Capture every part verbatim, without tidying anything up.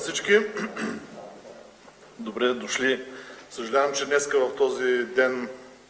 всички. Добре дошли. Съжалявам, че днеска в този ден,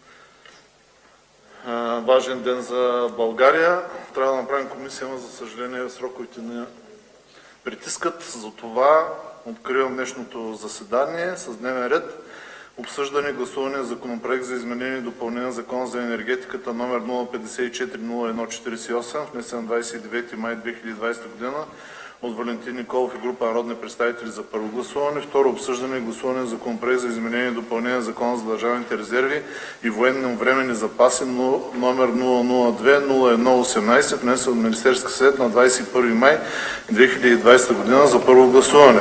важен ден за България, трябва да направим комисия, но за съжаление сроковете не притискат. Затова откривам днешното заседание с дневен ред. Обсъждане и гласуване на законопроект за изменение и допълнение на Закона за енергетиката номер нула петдесет и четири нула едно четиридесет и осем, внесен на двадесет и девети май две хиляди и двадесета година от Валентин Николов и група народни представители за първо гласуване. Второ, обсъждане и гласуване на законопроект за изменение и допълнение на Закона за държавните резерви и военновременни запаси номер нула нула две нула едно осемнадесет, внесен от Министерския съвет на двадесет и първи май две хиляди и двадесета година за първо гласуване.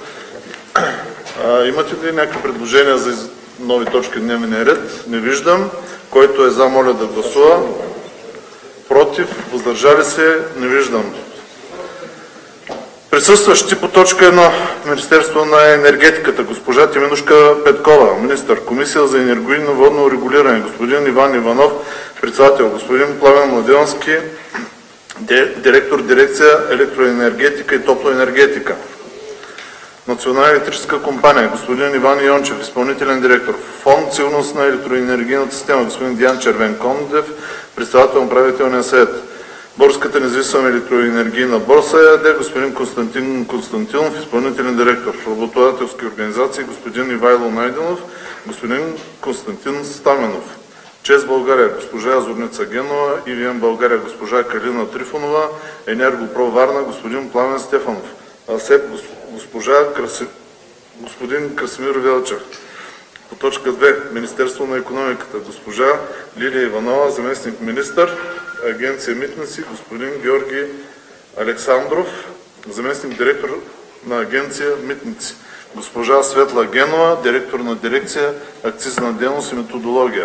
А, имате ли някакви предложения за нови точки в дневния ред? Не виждам. Който е за, моля да гласува. Против, въздържали се? Не виждам. Присъстващи по точка едно в Министерство на енергетиката: госпожа Теменужка Петкова, министър; Комисия за енергийно водно регулиране: господин Иван Иванов, председател; господин Пламен Младеновски, директор дирекция електроенергетика и топлоенергетика; Национална електрическа компания: господин Иван Йончев, изпълнителен директор; Фонд сигурност на електроенергийната система: господин Диан Червенкондев, председател на управителния съвет; Българската независима електроенергийна борса ЕАД: господин Константин Константинов, изпълнителен директор; работодателски организации: господин Ивайло Найденов, господин Константин Стаменов; ЧЕЗ България: госпожа Зорница Генова; ИВМ България: госпожа Калина Трифонова; Енергопро Варна: господин Пламен Стефанов; АСЕП: госпожа Краси... господин Красимир Велчев. По точка две Министерство на икономиката: госпожа Лилия Иванова, заместник министър; Агенция Митници: господин Георги Александров, заместник директор на Агенция Митници; госпожа Светла Генова, директор на дирекция акцизна дейност и методология;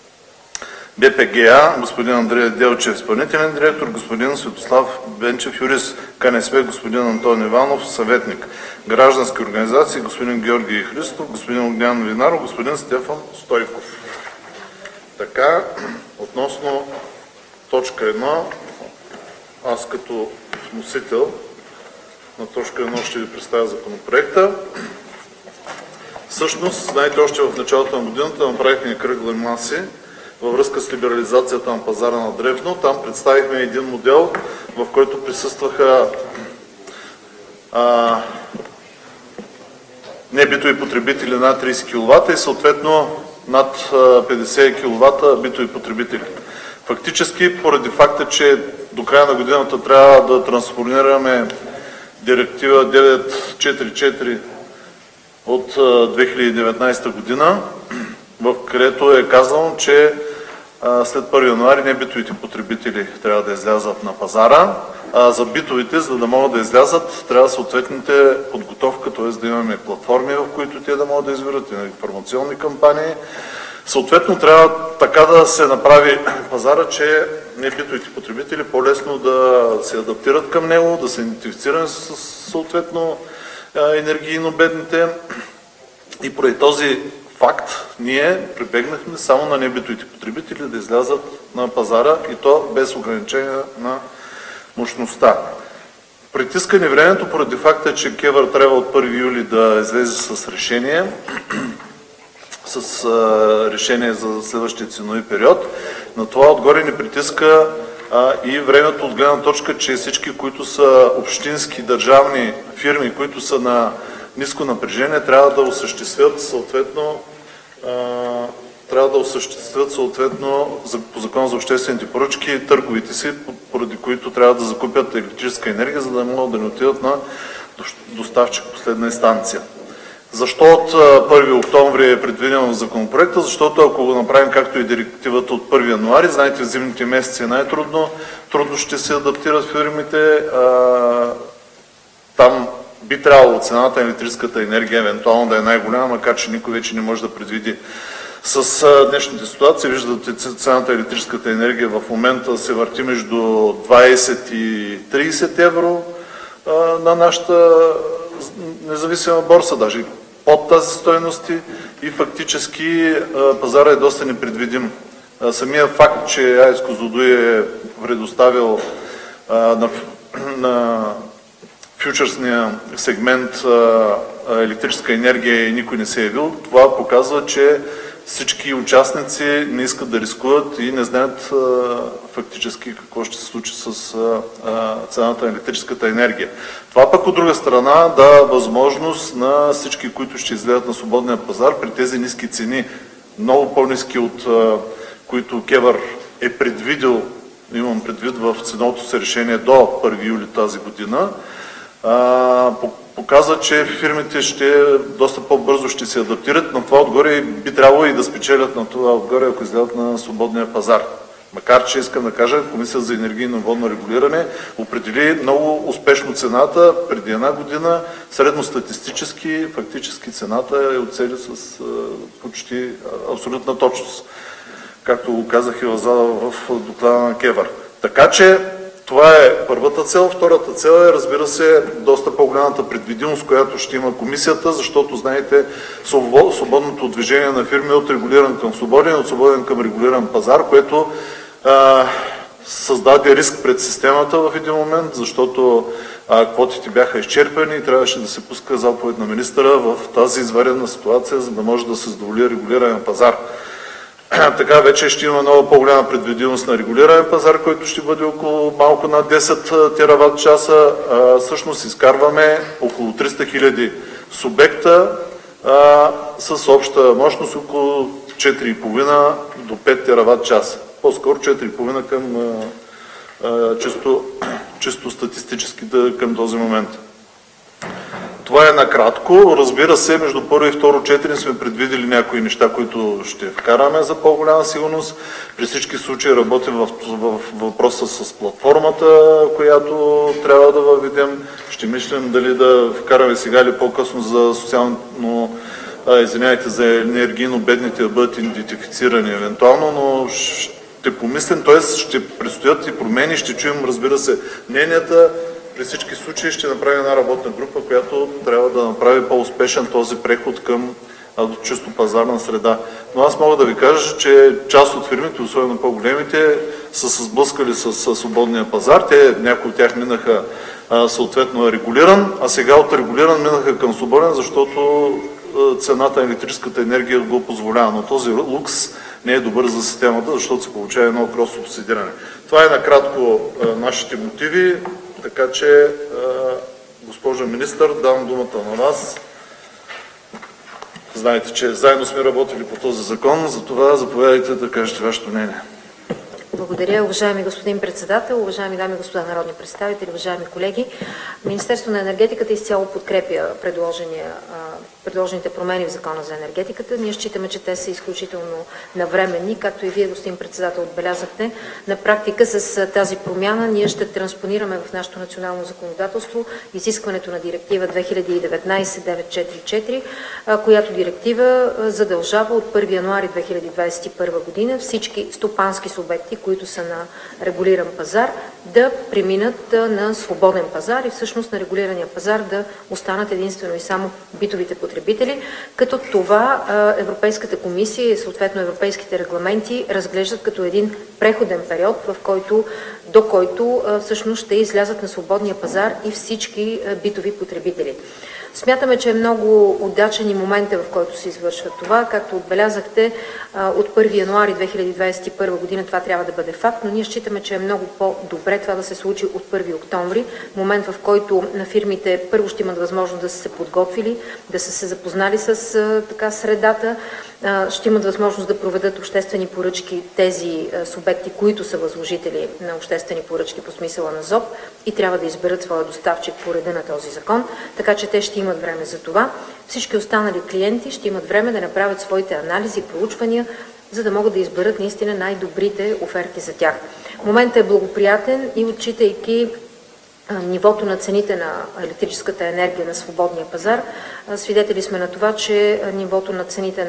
БПГА: господин Андрей Делчев, изпълнителен директор; господин Светослав Бенчев, юрист; КНСБ: господин Антон Иванов, съветник; граждански организации: господин Георги Христов, господин Огнян Винаров, господин Стефан Стойков. Така, относно точка едно, аз като носител на точка едно ще ви представя законопроекта. Всъщност, знаете, още в началото на годината направихме кръгли маси във връзка с либерализацията на пазара на дребно. Там представихме един модел, в който присъстваха а, небитови потребители над тридесет киловата и съответно над петдесет киловата битови потребители. Фактически, поради факта, че до края на годината трябва да транспонираме директива деветстотин четиридесет и четири от две хиляди и деветнадесета година, в където е казано, че а, след първи януари небитовите потребители трябва да излязат на пазара, а за битовите, за да могат да излязат, трябва съответните подготовка, т.е. да имаме платформи, в които те да могат да извират и на информационни кампании. Съответно, трябва така да се направи пазара, че небитовите потребители по-лесно да се адаптират към него, да се идентифицират с съответно енергийно бедните. И поради този факт ние прибегнахме само на небитовите потребители да излязат на пазара, и то без ограничение на мощността. Притиска ни времето поради факта, че КЕВР трябва от първи юли да излезе с решение, с а, решение за следващия ценови период. На това отгоре ни притиска а, и времето от гледна точка, че всички, които са общински държавни фирми, които са на ниско напрежение, трябва да осъществят съответно а, трябва да осъществят съответно по закон за обществените поръчки търговите си, поради които трябва да закупят електрическа енергия, за да могат да не отидат на доставчик последна инстанция. Защо от първи октомври е предвидено в законопроекта? Защото ако го направим както и директивата от първи януари, знаете, в зимните месеци е най-трудно, трудно ще се адаптират фирмите. А, там би трябвало цената на електрическата енергия евентуално да е най-голяма, макар че никой вече не може да предвиди с днешните ситуации. Виждате, цената на електрическата енергия в момента се върти между двадесет и тридесет евро а, на нашата независима борса, даже под тази стойности, и фактически а, пазара е доста непредвидим. А, самия факт, че АЕЦ Козлодуй е предоставил а, на, на фьючерсния сегмент електрическа енергия и никой не се е явил, това показва, че всички участници не искат да рискуват и не знаят фактически какво ще се случи с цената на електрическата енергия. Това пък от друга страна дава възможност на всички, които ще излезат на свободния пазар при тези ниски цени, много по-ниски от които КЕВР е предвидил, имам предвид в ценовото си решение до първи юли тази година, показва, че фирмите ще доста по-бързо ще се адаптират, но това отгоре би трябвало и да спечелят на това отгоре, ако излязат на свободния пазар. Макар че искам да кажа, Комисията за енергийно и водно регулиране определи много успешно цената преди една година, средностатистически, фактически цената е оцели с почти абсолютна точност, както го казах и в зала в доклада на КЕВР. Така че това е първата цел. Втората цел е, разбира се, доста по-голямата предвидимост, която ще има комисията, защото, знаете, свободното движение на фирми е от регулиран към свободен, от свободен към регулиран пазар, което а, създаде риск пред системата в един момент, защото а, квотите бяха изчерпани и трябваше да се пуска заповед на министъра в тази извънредна ситуация, за да може да се задоволи регулиран пазар. Така вече ще има много по-голяма предвидимост на регулиран пазар, който ще бъде около малко над десет тераватт часа. А, всъщност изкарваме около триста хиляди субекта а, с обща мощност около четири и половина до пет тераватт часа. По-скоро четири и половина към а, а, чисто, чисто статистически да, към този момент. Това е накратко. Разбира се, между първо и второ четене сме предвидели някои неща, които ще вкараме за по-голяма сигурност. При всички случаи работим в, в, в въпроса с платформата, която трябва да въведем. Ще мислим дали да вкараме сега или по-късно за социално, а, извиняйте, за енергийно бедните да бъдат идентифицирани евентуално, но ще помислим, т.е. ще предстоят и промени, ще чуем, разбира се, мненията. При всички случаи ще направим една работна група, която трябва да направи по-успешен този преход към чисто пазарна среда. Но аз мога да ви кажа, че част от фирмите, особено по-големите, са се сблъскали с, с свободния пазар. Те, някои от тях минаха а, съответно регулиран, а сега от регулиран минаха към свободен, защото а, цената на електрическата енергия го позволява. Но този лукс не е добър за системата, защото се получава едно крос-субсидиране. Това е накратко а, нашите мотиви. Така че, госпожо министър, давам думата на вас. Знаете, че заедно сме работили по този закон, затова заповядайте да кажете вашето мнение. Благодаря, уважаеми господин председател, уважаеми дами и господа народни представители, уважаеми колеги. Министерството на енергетиката изцяло подкрепя предложените промени в Закона за енергетиката. Ние считаме, че те са изключително навременни, както и вие, господин председател, отбелязахте. На практика с тази промяна ние ще транспонираме в нашето национално законодателство изискването на директива две хиляди и деветнадесет деветстотин четиридесет и четири, която директива задължава от първи януари две хиляди двадесет и първа година всички стопански субекти, които са на регулиран пазар, да преминат на свободен пазар и всъщност на регулирания пазар да останат единствено и само битовите потребители, като това Европейската комисия и съответно европейските регламенти разглеждат като един преходен период, в който, до който всъщност ще излязат на свободния пазар и всички битови потребители. Смятаме, че е много удачен и момента, в който се извършва това. Както отбелязахте, от първи януари две хиляди двадесет и първа година това трябва да бъде факт, но ние считаме, че е много по-добре това да се случи от първи октомври, момент, в който на фирмите първо ще имат възможност да са се подготвили, да са се запознали с така средата, ще имат възможност да проведат обществени поръчки тези субекти, които са възложители на обществени поръчки по смисъла на ЗОП и трябва да изберат своя доставчик по реда на този закон, така че те ще имат време за това. Всички останали клиенти ще имат време да направят своите анализи, проучвания, за да могат да изберат наистина най-добрите оферти за тях. Моментът е благоприятен и отчитайки нивото на цените на електрическата енергия на свободния пазар, свидетели сме на това, че нивото на цените на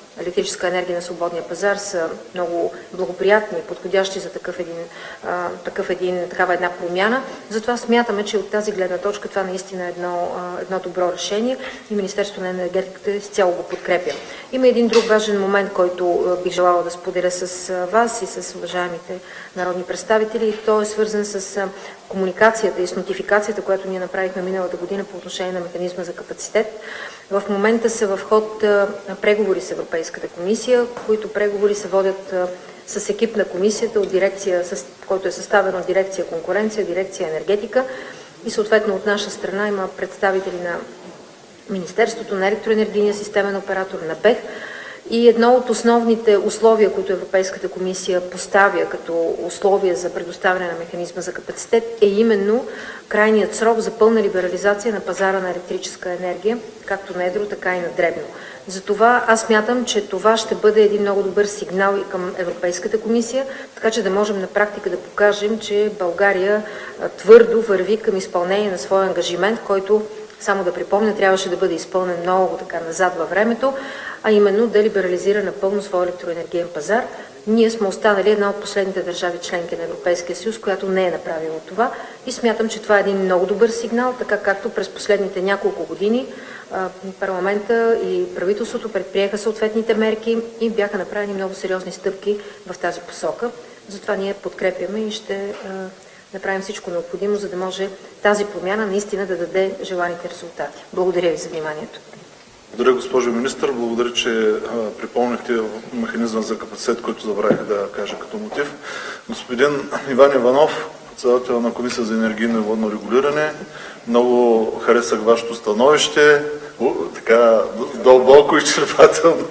електрическа енергия на свободния пазар са много благоприятни и подходящи за такъв един, а, такъв един, такава една промяна. Затова смятаме, че от тази гледна точка това наистина е едно, а, едно добро решение и Министерството на енергетиката изцяло го подкрепя. Има един друг важен момент, който а, бих желала да споделя с а, вас и с уважаемите народни представители, и то е свързан с а, комуникацията и с нотификацията, която ние направихме миналата година по отношение на механизма за капацитет. В момента са в ход а, преговори с Европейската комисия, които преговори се водят а, с екип на комисията, от дирекция, с, който е съставен от дирекция конкуренция, дирекция енергетика и съответно от наша страна има представители на Министерството, на електроенергийния системен оператор, на БЕХ. И едно от основните условия, които Европейската комисия поставя като условия за предоставяне на механизма за капацитет, е именно крайният срок за пълна либерализация на пазара на електрическа енергия, както на едро, така и на дребно. Затова аз смятам, че това ще бъде един много добър сигнал и към Европейската комисия, така че да можем на практика да покажем, че България твърдо върви към изпълнение на своя ангажимент, който, само да припомня, трябваше да бъде изпълнен много така назад във времето, а именно да либерализира напълно своя електроенергиен пазар. Ние сме останали една от последните държави членки на Европейския съюз, която не е направила това и смятам, че това е един много добър сигнал, така както през последните няколко години парламента и правителството предприеха съответните мерки и бяха направени много сериозни стъпки в тази посока. Затова ние подкрепяме и ще направим всичко необходимо, за да може тази промяна наистина да даде желаните резултати. Благодаря ви за вниманието. Благодаря, госпожо министър. Благодаря, че а, припомнихте механизма за капацитет, който забравих да кажа като мотив. Господин Иван Иванов, председател на Комисия за енергийно и водно регулиране, много харесах вашето становище, О, така дълбоко и изчерпателно,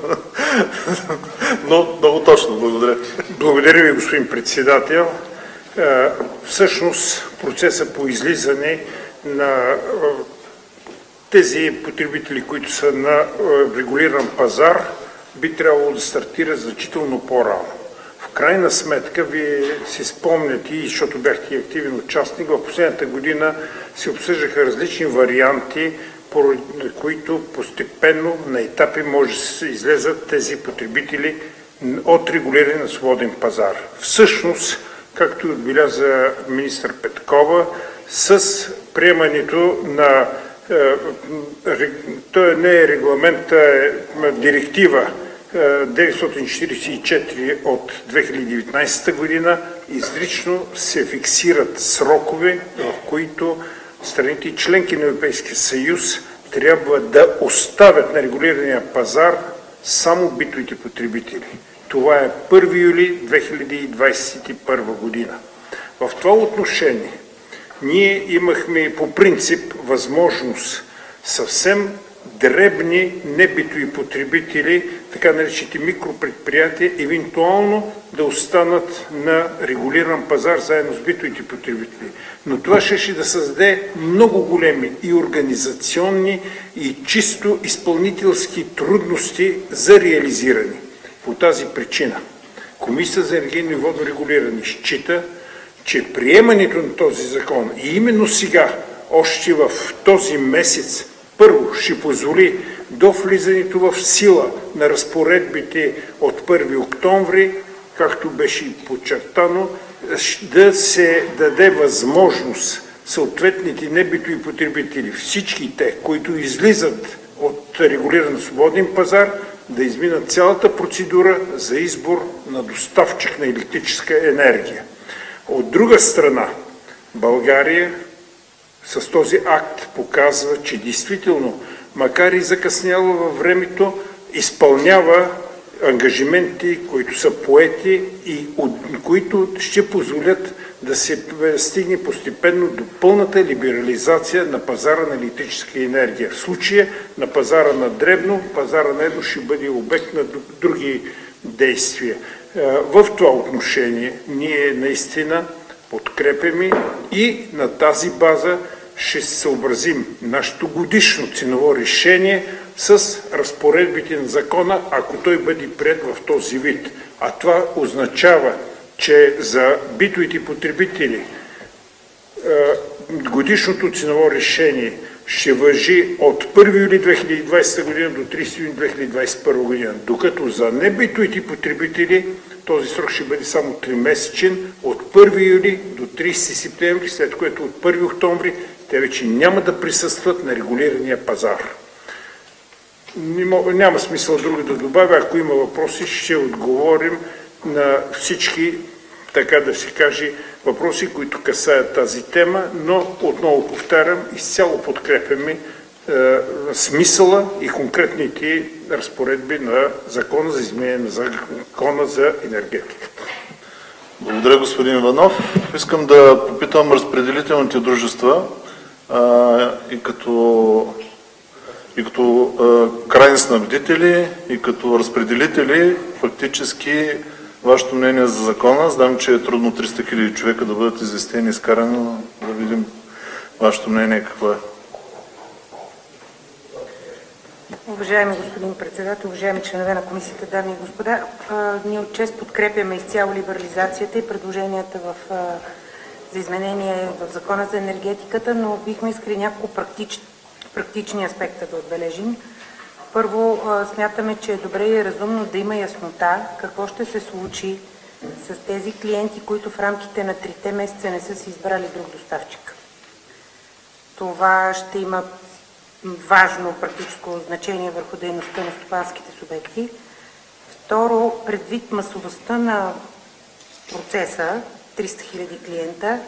но много точно. Благодаря. Благодаря ви, господин председател. Всъщност процеса по излизане на тези потребители, които са на регулиран пазар, би трябвало да стартира значително по-рано. В крайна сметка, вие си спомняте, защото бяхте активен участник, в последната година се обсъждаха различни варианти, поради които постепенно на етапи може да се излезат тези потребители от регулиране на свободен пазар. Всъщност, както отбеляза министър Петкова, с приемането на той не е регламент, е директива деветстотин четиридесет и четири от две хиляди и деветнадесета година, изрично се фиксират срокове, в които страните и членки на Европейския съюз трябва да оставят на регулирания пазар само битовите потребители. Това е първи юли две хиляди двадесет и първа година. В това отношение ние имахме по принцип възможност съвсем дребни небитови потребители, така наречените микропредприятия, евентуално да останат на регулиран пазар заедно с битовите потребители. Но това ще да създаде много големи и организационни, и чисто изпълнителски трудности за реализиране. По тази причина Комисията за енергийно и водно регулиране счита, че приемането на този закон и именно сега, още в този месец, първо ще позволи до влизането в сила на разпоредбите от първи октомври, както беше подчертано, да се даде възможност съответните небитови потребители, всички те, които излизат от регулиран свободен пазар, да изминат цялата процедура за избор на доставчик на електрическа енергия. От друга страна, България с този акт показва, че действително, макар и закъсняла във времето, изпълнява ангажименти, които са поети и от които ще позволят да се стигне постепенно до пълната либерализация на пазара на електрическа енергия. В случая на пазара на дребно, пазара на едро ще бъде обект на други действия. В това отношение ние наистина подкрепяме и на тази база ще се съобразим нашето годишно ценово решение с разпоредбите на закона, ако той бъде приет в този вид. А това означава, че за битовите потребители годишното ценово решение ще важи от първи юли две хиляди и двадесета година до тридесети юни две хиляди и двадесет и първа година, докато за небитовите потребители този срок ще бъде само тримесечен от първи юли до тридесети септември, след което от първи октомври те вече няма да присъстват на регулирания пазар. Няма смисъл друго да добавя. Ако има въпроси, ще отговорим на всички, така да се каже, въпроси, които касаят тази тема, но отново повтарям, изцяло подкрепяме е, смисъла и конкретните разпоредби на Закона за изменение на Закона за енергетиката. Благодаря, господин Иванов. Искам да попитам разпределителните дружества а, и като, и като а, крайни снабдители, и като разпределители, фактически вашето мнение за закона. Знам, че е трудно триста хиляди човека да бъдат известени и изкарани, но да видим вашето мнение какво е. Уважаеми господин председател, уважаеми членове на комисията, дами и господа, ние от чест подкрепяме изцяло либерализацията и предложенията в, за изменение в Закона за енергетиката, но бихме искали няколко практич, практични аспекта да отбележим. Първо, смятаме, че е добре и разумно да има яснота какво ще се случи с тези клиенти, които в рамките на трите месеца не са си избрали друг доставчик. Това ще има важно практическо значение върху дейността на стопанските субекти. Второ, предвид масовостта на процеса, триста хиляди клиента,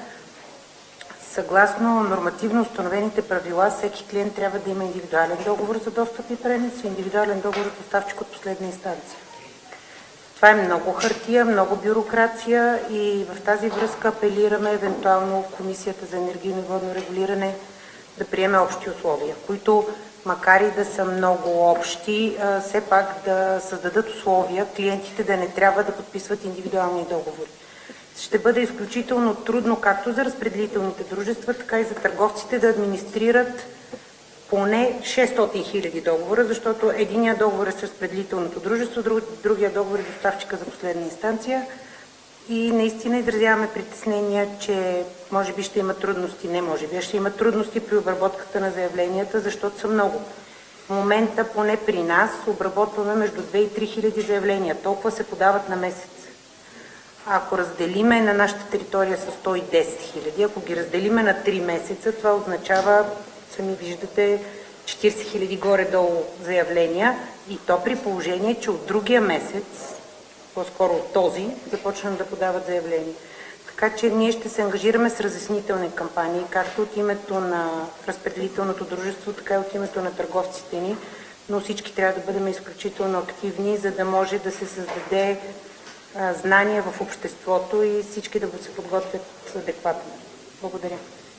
съгласно нормативно установените правила, всеки клиент трябва да има индивидуален договор за достъп и пренос и индивидуален договор с доставчик от последна инстанция. Това е много хартия, много бюрокрация и в тази връзка апелираме евентуално Комисията за енергийно и водно регулиране да приеме общи условия, които, макар и да са много общи, все пак да създадат условия клиентите да не трябва да подписват индивидуални договори. Ще бъде изключително трудно както за разпределителните дружества, така и за търговците да администрират поне шестстотин хиляди договора, защото единият договор е с разпределителното дружество, другия договор е доставчика за последна инстанция. И наистина изразяваме притеснения, че може би ще има трудности, не може би, ще има трудности при обработката на заявленията, защото са много. В момента, поне при нас, обработваме между две и три хиляди заявления. Толкова се подават на месец. Ако разделиме на нашата територия с сто и десет хиляди, ако ги разделиме на три месеца, това означава, сами виждате, четиридесет хиляди горе-долу заявления и то при положение, че от другия месец, по-скоро от този, започнем да подават заявления. Така че ние ще се ангажираме с разяснителни кампании, както от името на разпределителното дружество, така и от името на търговците ни, но всички трябва да бъдем изключително активни, за да може да се създаде а, знание в обществото и всички да го се подготвят адекватно. Благодаря.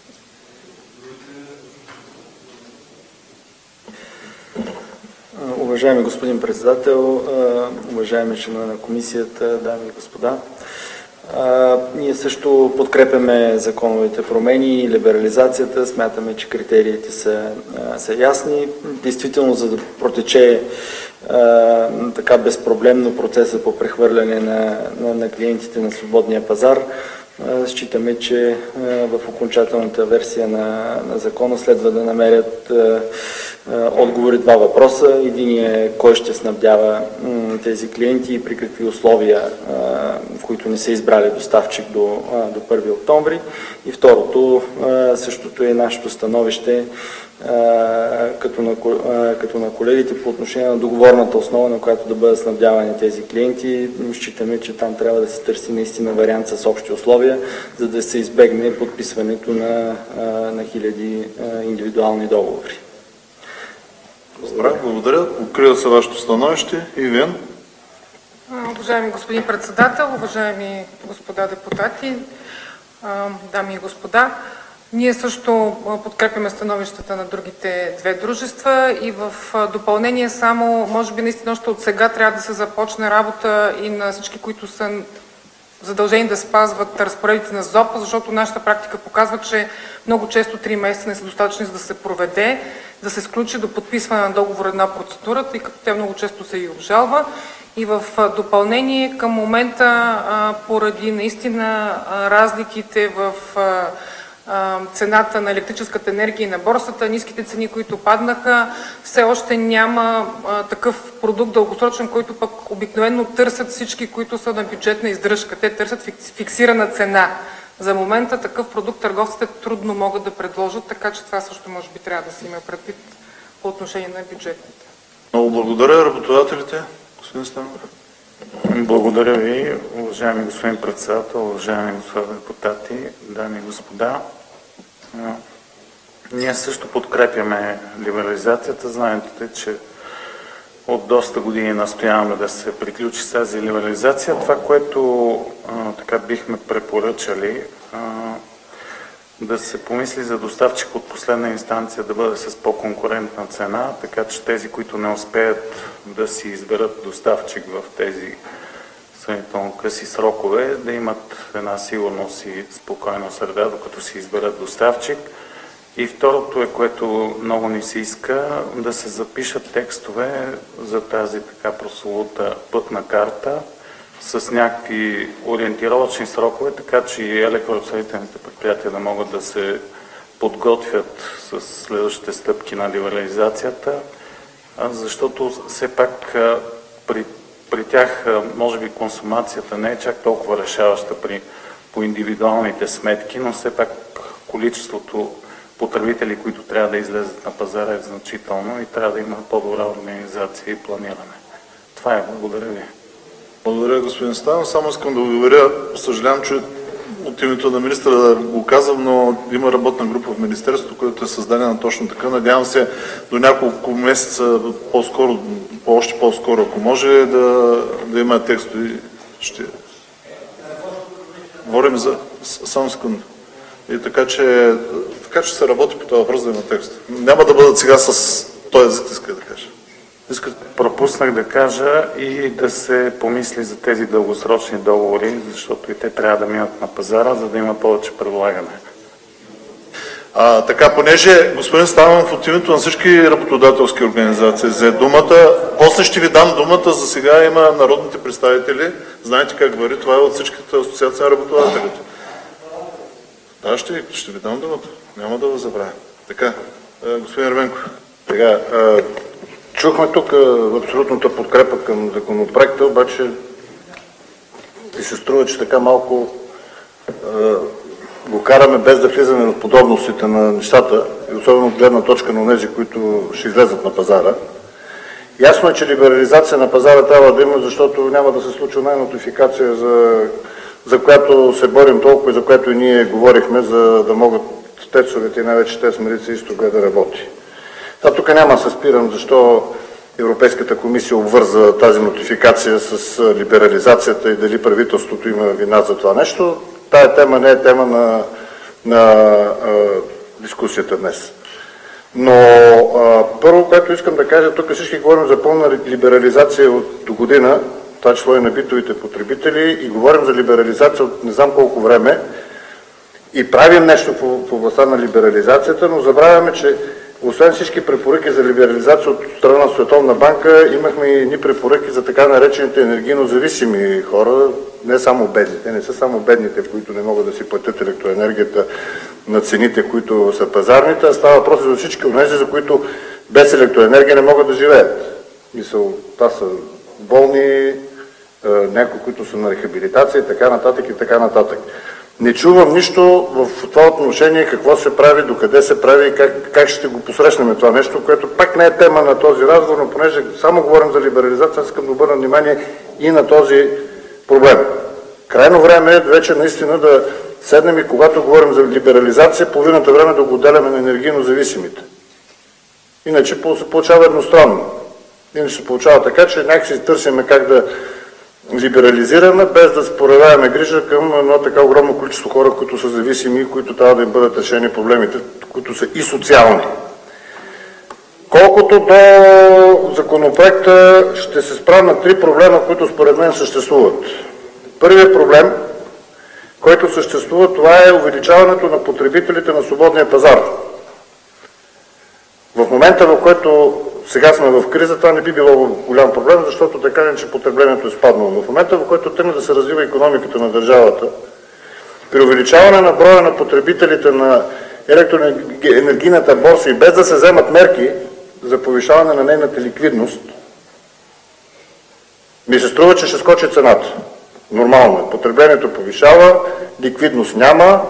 Уважаеми господин председател, уважаеми членове на комисията, дами и господа, ние също подкрепяме законовите промени и либерализацията. Смятаме, че критериите са, са ясни. Действително, за да протече така безпроблемно процеса по прехвърляне на, на, на клиентите на свободния пазар, считаме, че в окончателната версия на, на закона следва да намерят отговори два въпроса. Единият е кой ще снабдява тези клиенти и при какви условия, в които не са избрали доставчик до, до първи октомври. И второто, същото е нашето становище като на, като на колегите по отношение на договорната основа, на която да бъдат снабдявани тези клиенти. Считаме, че там трябва да се търси наистина вариант с общи условия, за да се избегне подписването на, на хиляди индивидуални договори. Благодаря. Благодаря. Открива се вашето становище. Ивен. Уважаеми господин председател, уважаеми господа депутати, дами и господа, ние също подкрепяме становищата на другите две дружества и в допълнение само, може би наистина още от сега трябва да се започне работа и на всички, които са задължени да спазват разпоредбите на ЗОП, защото нашата практика показва, че много често три месеца не са достатъчни, за да се проведе, да се сключи до подписване на договор една процедура, тъй като тя много често се и обжалва. И в допълнение към момента, поради наистина разликите в цената на електрическата енергия и на борсата, ниските цени, които паднаха, все още няма а, такъв продукт дългосрочен, който пък обикновено търсят всички, които са на бюджетна издръжка. Те търсят фиксирана цена. За момента такъв продукт търговците трудно могат да предложат, така че това също може би трябва да се има предвид по отношение на бюджетните. Много благодаря. Работодателите, господин Станов. Благодаря ви, уважаеми господин председател, уважаеми господа депутати, дами и господа. Ние също подкрепяме либерализацията. Знаете, че от доста години настояваме да се приключи с тази либерализация. Това, което а, така бихме препоръчали, а, да се помисли за доставчик от последна инстанция да бъде с по-конкурентна цена, така че тези, които не успеят да си изберат доставчик в тези сравнително къси срокове, да имат една сигурност и спокойна среда, докато си изберат доставчик. И второто е, което много ни се иска, да се запишат текстове за тази така прословута пътна карта с някакви ориентировъчни срокове, така че и електроразпределителните предприятия да могат да се подготвят с следващите стъпки на либерализацията, защото все пак при, при тях може би консумацията не е чак толкова решаваща при, по индивидуалните сметки, но все пак количеството потребители, които трябва да излезат на пазара е значително и трябва да има по-добра организация и планиране. Това е. Благодаря ви. Благодаря, господин Станов. Само искам да ви уверя, съжалявам, че от името на министра да го казвам, но има работна група в Министерството, която е създадена точно така. Надявам се до няколко месеца по-скоро, по-още по-скоро, ако може, да, да има текстове. Ще говорим за... Само секунда. И така че, така че се работи по този въпрос да има текст. Няма да бъдат сега с този език, иска да кажа. Исках, пропуснах да кажа и да се помисли за тези дългосрочни договори, защото и те трябва да минат на пазара, за да има повече предлагане. А, така, понеже господин Станов от името на всички работодателски организации взе думата, после ще ви дам думата, за сега има народните представители, знаете как върви, това е от всичките асоциации на работодателите. Да, ще, ще ви дам думата, няма да го забравя. Така, господин Ерменков. Сега, чухме тук абсолютната подкрепа към законопроекта, обаче ви се струва, че така малко го караме без да влизаме в подробностите на нещата, и особено от гледна точка на тези, които ще излезат на пазара. Ясно е, че либерализация на пазара трябва да има, защото няма да се случва най-нотификация, за, за която се борим толкова и за която и ние говорихме, за да могат тецовете и най-вече ТЕЦ Марица изток да работи. Та тук няма да се спирам защо Европейската комисия обвърза тази нотификация с либерализацията и дали правителството има вина за това нещо. Тая тема не е тема на, на а, дискусията днес. Но а, първо, което искам да кажа, тук всички говорим за пълна либерализация от до година, това число и на битовите потребители, и говорим за либерализация от не знам колко време и правим нещо в областта на либерализацията, но забравяме, че освен всички препоръки за либерализация от страна на Световна банка, имахме и ни препоръки за така наречените енергийно зависими хора, не само бедните, не са само бедните, които не могат да си платят електроенергията на цените, които са пазарните, а става въпрос за всички онези, за които без електроенергия не могат да живеят. Мисъл, това са болни, някои, които са на рехабилитация и така нататък и така нататък. Не чувам нищо в това отношение, какво се прави, докъде се прави и как, как ще го посрещнем това нещо, което пак не е тема на този разговор, но понеже само говорим за либерализация, аз искам да обърна внимание и на този проблем. Крайно време е вече наистина да седнем и когато говорим за либерализация, половината време да го отделяме на енергийно зависимите. Иначе се получава едностранно. Иначе се получава така, че някакси търсиме как да либерализираме, без да проявяваме грижа към едно така огромно количество хора, които са зависими и които трябва да им бъдат решени проблемите, които са и социални. Колкото до законопроекта, ще се спра на три проблема, които според мен съществуват. Първият проблем, който съществува, това е увеличаването на потребителите на свободния пазар. В момента, в който сега сме в криза, това не би било голям проблем, защото така не, че потреблението е спаднало. Но в момента, в който тръгне да се развива икономиката на държавата, При увеличаване на броя на потребителите на електроенергийната борса и без да се вземат мерки за повишаване на нейната ликвидност, ми се струва, че ще скочи цената. Нормално е. Потреблението повишава, ликвидност няма,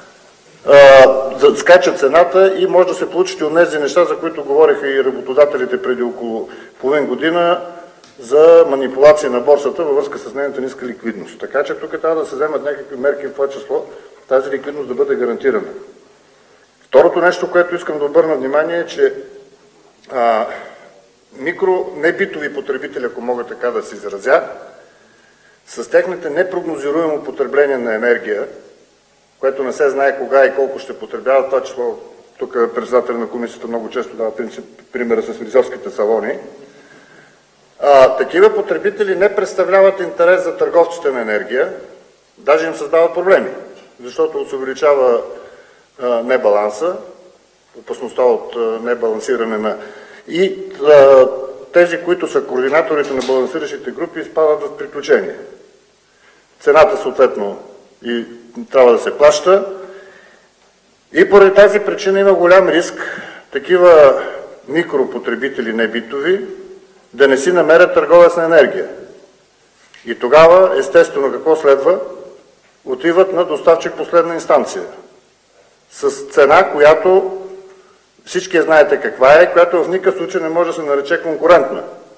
скача цената и може да се получат и от тези неща, за които говориха и работодателите преди около половин година, за манипулации на борсата във връзка с нейната ниска ликвидност. Така че тук трябва да се вземат някакви мерки, в това число тази ликвидност да бъде гарантирана. Второто нещо, което искам да обърна внимание е, че а, микро, небитови потребители, ако мога така да се изразя, с техните непрогнозируемо потребление на енергия, което не се знае кога и колко ще потребява, това число, тук председател на комисията много често дава принцип, примера с фризьорските салони, а, такива потребители не представляват интерес за търговците на енергия, даже им създават проблеми, защото се увеличава а, небаланса, опасността от а, небалансиране на... И а, тези, които са координаторите на балансиращите групи, изпадат в приключение. Цената съответно и трябва да се плаща. И поради тази причина има голям риск такива микропотребители, небитови, да не си намерят търговец на енергия. И тогава, естествено, какво следва? Отиват на доставчик последна инстанция. С цена, която всички знаете каква е, която в никакъв случай не може да се нарече конкурентна.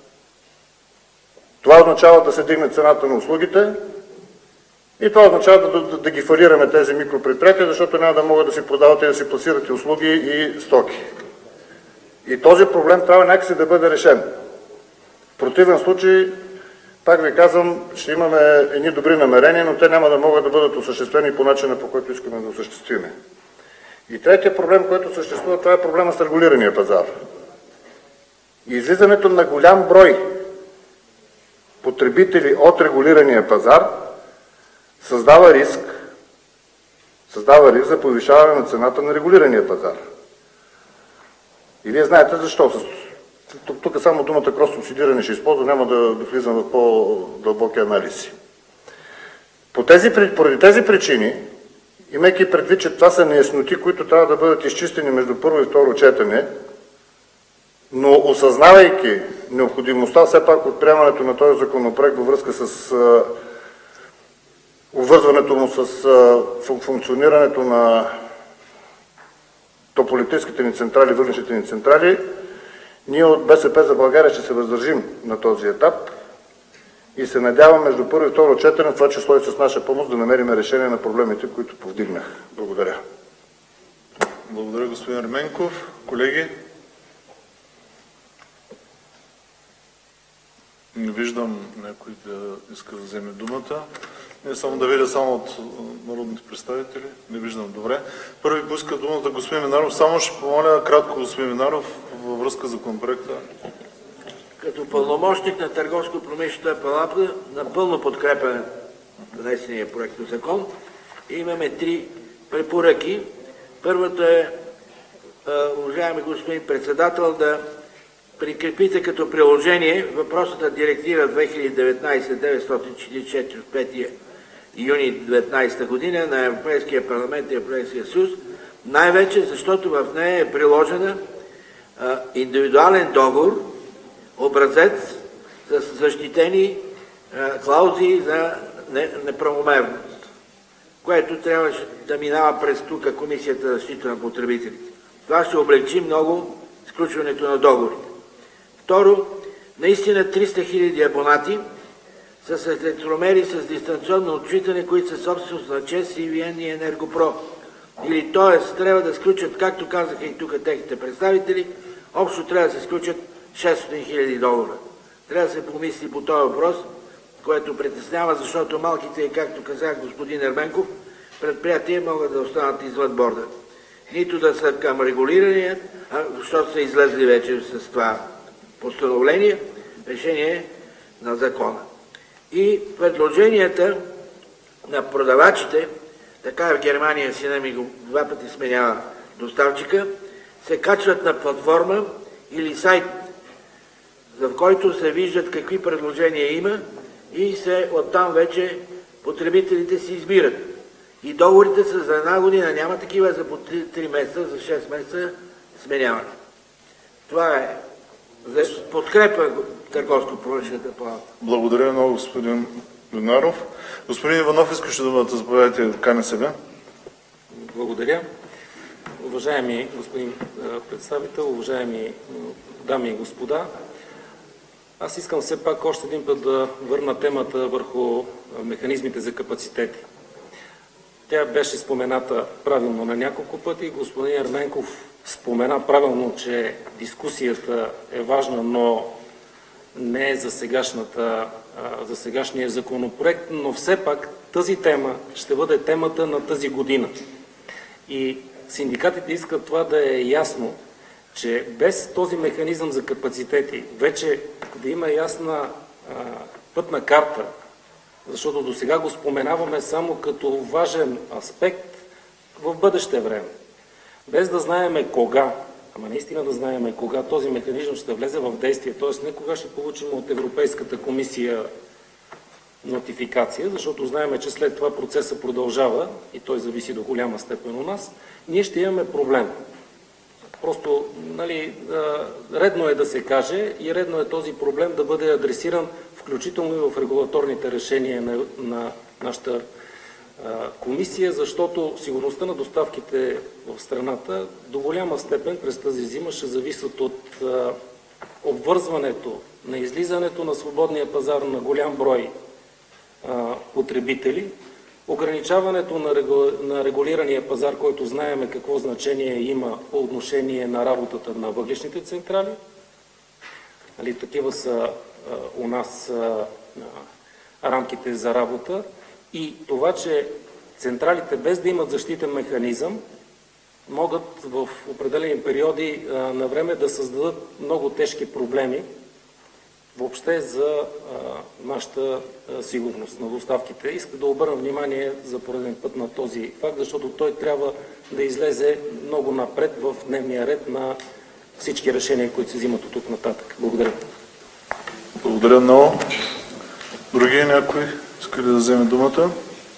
Това означава да се дигне цената на услугите и това означава да, да, да ги фалираме тези микропредприятия, защото няма да могат да си продават и да си пласират и услуги и стоки. И този проблем трябва някакси да бъде решен. В противен случай, пак ви казвам, ще имаме едни добри намерения, но те няма да могат да бъдат осъществени по начина, по който искаме да осъществиме. И третия проблем, който съществува, това е проблема с регулирания пазар. И излизането на голям брой потребители от регулирания пазар създава риск, създава риск за повишаване на цената на регулирания пазар. И вие знаете защо. Тук, тук само думата крос-субсидиране ще използва, няма да, да влизам в по-дълбоки анализи. По тези, поради тези причини, имайки предвид, че това са неясноти, които трябва да бъдат изчистени между първо и второ четене, но осъзнавайки необходимостта все пак от приемането на този законопроект във връзка с а, обвързването му с а, функционирането на топлоелектрическите ни централи, въглищните ни централи, ние от БСП за България ще се въздържим на този етап и се надявам между първо и второ четене, в това число и с наша помощ, да намерим решение на проблемите, които повдигнах. Благодаря. Благодаря, господин Ерменков. Колеги? Не виждам някой да иска да вземе думата. Не само да видя само от народните представители. Не виждам. Добре. Първи поиска думата господин Минаров. Само ще помоля кратко господин Минаров във връзка с законопроекта. Като пълномощник на Търговско-промишлената палата напълно подкрепя внесения проект на закон. Имаме три препоръки. Първата е, уважаеми господин председател, да прикрепите като приложение въпросната директива две хиляди и деветнадесет деветстотин четиридесет и четири от пети юни две хиляди и деветнадесета година на Европейския парламент и Европейския съюз, най-вече защото в нея е приложена а, индивидуален договор, образец с защитени а, клаузи за неправомерност, което трябваше да минава през тук Комисията за защита на потребителите. Това ще облегчи много сключването на договорите. Второ, наистина триста хиляди абонати с електромери с дистанционно отчитане, които са собственост на ЧЕЗ, си ви ен и Енергопро. Или т.е. трябва да сключат, както казаха и тук техните представители, общо трябва да се сключат шестстотин хиляди долара. Трябва да се помисли по този въпрос, което притеснява, защото малките, както казах господин Ерменков, предприятия могат да останат извън борда. Нито да са към регулирания, а защото са излезли вече с това постановление, решение на закона. И предложенията на продавачите, така в Германия сина ми го два пъти сменява доставчика, се качват на платформа или сайт, в който се виждат какви предложения има и се оттам вече потребителите си избират. И договорите са за една година, няма такива за по три месеца, за шест месеца сменяване. Това е за подкрепа Търговско-промишлената палата. Благодаря много, господин Бинаров. Господин Иванов, искаше думата, заповядайте да кане себе. Благодаря. Уважаеми господин представител, уважаеми дами и господа, аз искам все пак още един път да върна темата върху механизмите за капацитети. Тя беше спомената правилно на няколко пъти. Господин Ерменков спомена правилно, че дискусията е важна, но не е за, сегашната, за сегашния законопроект, но все пак тази тема ще бъде темата на тази година. И синдикатите искат това да е ясно, че без този механизъм за капацитети вече да има ясна а, пътна карта, защото до сега го споменаваме само като важен аспект в бъдеще време. Без да знаеме кога, ама наистина да знаеме кога този механизъм ще влезе в действие, т.е. не кога ще получим от Европейската комисия нотификация, защото знаеме, че след това процесът продължава и той зависи до голяма степен от нас, ние ще имаме проблем. Просто, нали, редно е да се каже и редно е този проблем да бъде адресиран включително и в регулаторните решения на, на нашата а, комисия, защото сигурността на доставките в страната до голяма степен през тази зима ще зависят от а, обвързването на излизането на свободния пазар на голям брой а, потребители, ограничаването на, регу... на регулирания пазар, който знаеме какво значение има по отношение на работата на въглищните централи. Али, такива са а, у нас а, а, рамките за работа и това, че централите без да имат защитен механизъм могат в определени периоди а, на време да създадат много тежки проблеми въобще за а, нашата а, сигурност на доставките. Иска да обърна внимание за пореден път на този факт, защото той трябва да излезе много напред в дневния ред на всички решения, които се взимат от тук нататък. Благодаря. Благодаря много. Други някой иска ли да вземе думата?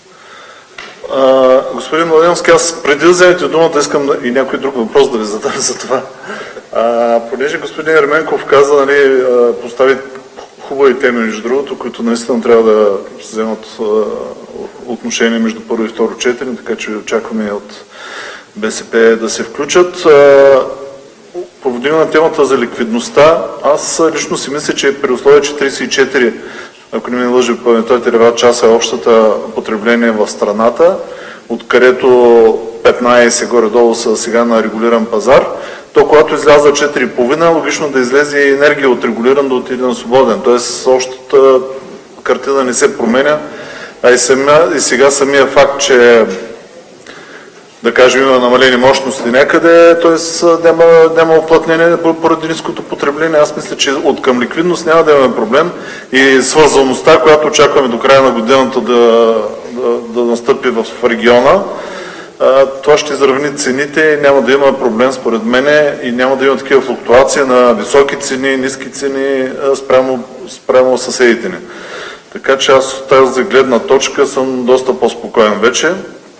А, господин Младенски, аз преди да вземете думата искам да, и някой друг въпрос да ви задам за това. А, понеже господин Ерменков каза, нали, постави хубави теми, между другото, които наистина трябва да вземат а, отношение между първо и второ четене, така че очакваме от БСП да се включат. А, Поводим на темата за ликвидността, аз лично си мисля, че при условие, че тридесет и четири, ако не ми лъжи паметта, терават часа е общата потребление в страната, откъдето петнайсет горе-долу са сега на регулиран пазар, то когато изляза четири и половина, логично да излезе и енергия от регулиран да отиде на свободен. Тоест общата картина не се променя, а и, самия, и сега самия факт, че да кажем, има намалени мощности някъде, т.е. няма, няма оплътнение поради ниското потребление. Аз мисля, че от към ликвидност няма да имаме проблем и свързаността, която очакваме до края на годината да, да, да настъпи в региона, това ще изравни цените и няма да има проблем според мене и няма да има такива флуктуации на високи цени, ниски цени спрямо, спрямо съседите ни. Така че аз от тази гледна точка съм доста по-спокоен вече.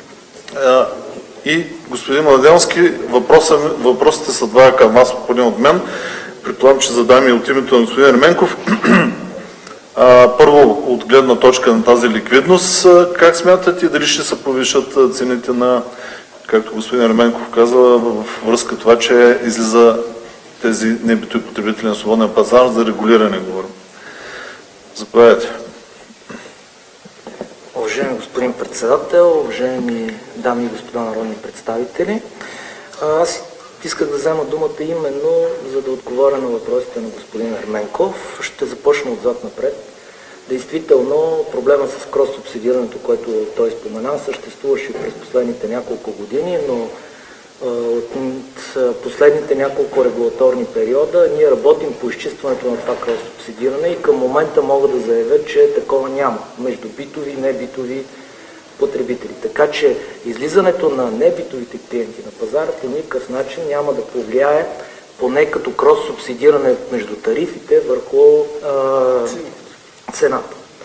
И господин Младенски, въпросите са два към вас, поне от мен. Предполагам, че задам и от името на господин Ерменков. Първо, от гледна точка на тази ликвидност, как смятате, дали ще се повишат цените на, както господин Ерменков каза, в връзка това, че излиза тези небитови потребители на свободния пазар за регулиране, говорим. Заповядайте. Уважаеми господин председател, уважаеми дами и господа народни представители, аз исках да взема думата именно за да отговоря на въпросите на господин Ерменков. Ще започна отзад напред. Действително, проблема с крос-субсидирането, което той спомена, съществуваше през последните няколко години, но от последните няколко регулаторни периода ние работим по изчистването на това крос-субсидиране и към момента мога да заявя, че такова няма между битови и небитови потребители. Така че излизането на небитовите клиенти на пазара по никакъв начин няма да повлияе, поне като крос-субсидиране между тарифите, върху а, цената.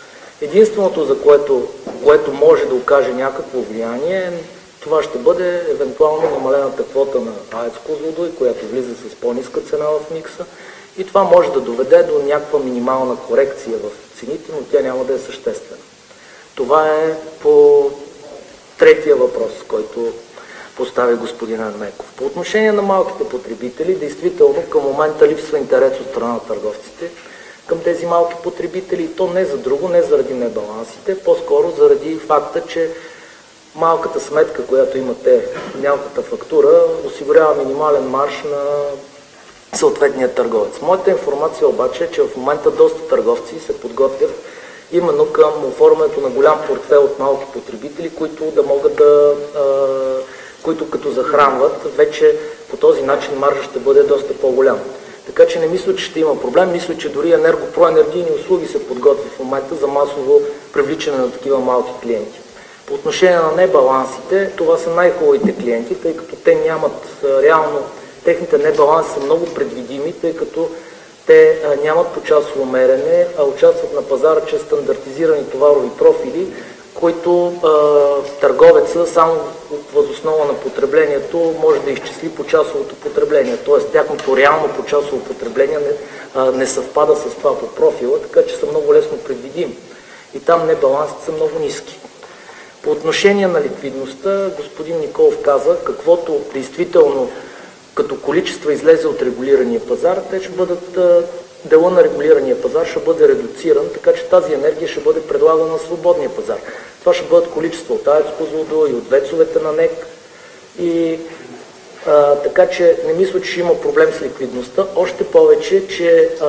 Единственото, за което, което може да окаже някакво влияние, това ще бъде евентуално намалената квота на АЕЦ Козлодуй, която влиза с по-ниска цена в микса, и това може да доведе до някаква минимална корекция в цените, но тя няма да е съществена. Това е по третия въпрос, който постави господин Ерменков. По отношение на малките потребители, действително към момента липсва интерес от страна на търговците към тези малки потребители, и то не за друго, не заради небалансите, по-скоро заради факта, че малката сметка, която имате, мялката фактура, осигурява минимален марж на съответния търговец. Моята информация обаче е, че в момента доста търговци се подготвят именно към оформянето на голям портфел от малки потребители, които да могат да, които като захранват, вече по този начин маржа ще бъде доста по-голям. Така че не мисля, че ще има проблем. Мисля, че дори енергопроенергийни услуги се подготвят в момента за масово привличане на такива малки клиенти. По отношение на небалансите, това са най-хубавите клиенти, тъй като те нямат реално, техните небаланси са много предвидими, тъй като те нямат почасово мерене, а участват на пазара чрез стандартизирани товарови профили, които а, търговеца само възоснова на потреблението може да изчисли почасовото потребление. Т.е. тяхното реално почасово потребление не, а, не съвпада с това по профила, така че са много лесно предвидими. И там небалансите са много ниски. По отношение на ликвидността, господин Николов каза, каквото действително като количество излезе от регулирания пазар, те ще бъдат, дела на регулирания пазар ще бъде редуциран, така че тази енергия ще бъде предлагана на свободния пазар. Това ще бъдат количества от АЕЦ Козлодуй и от вецовете на НЕК. И а, така че не мисля, че ще има проблем с ликвидността. Още повече, че а,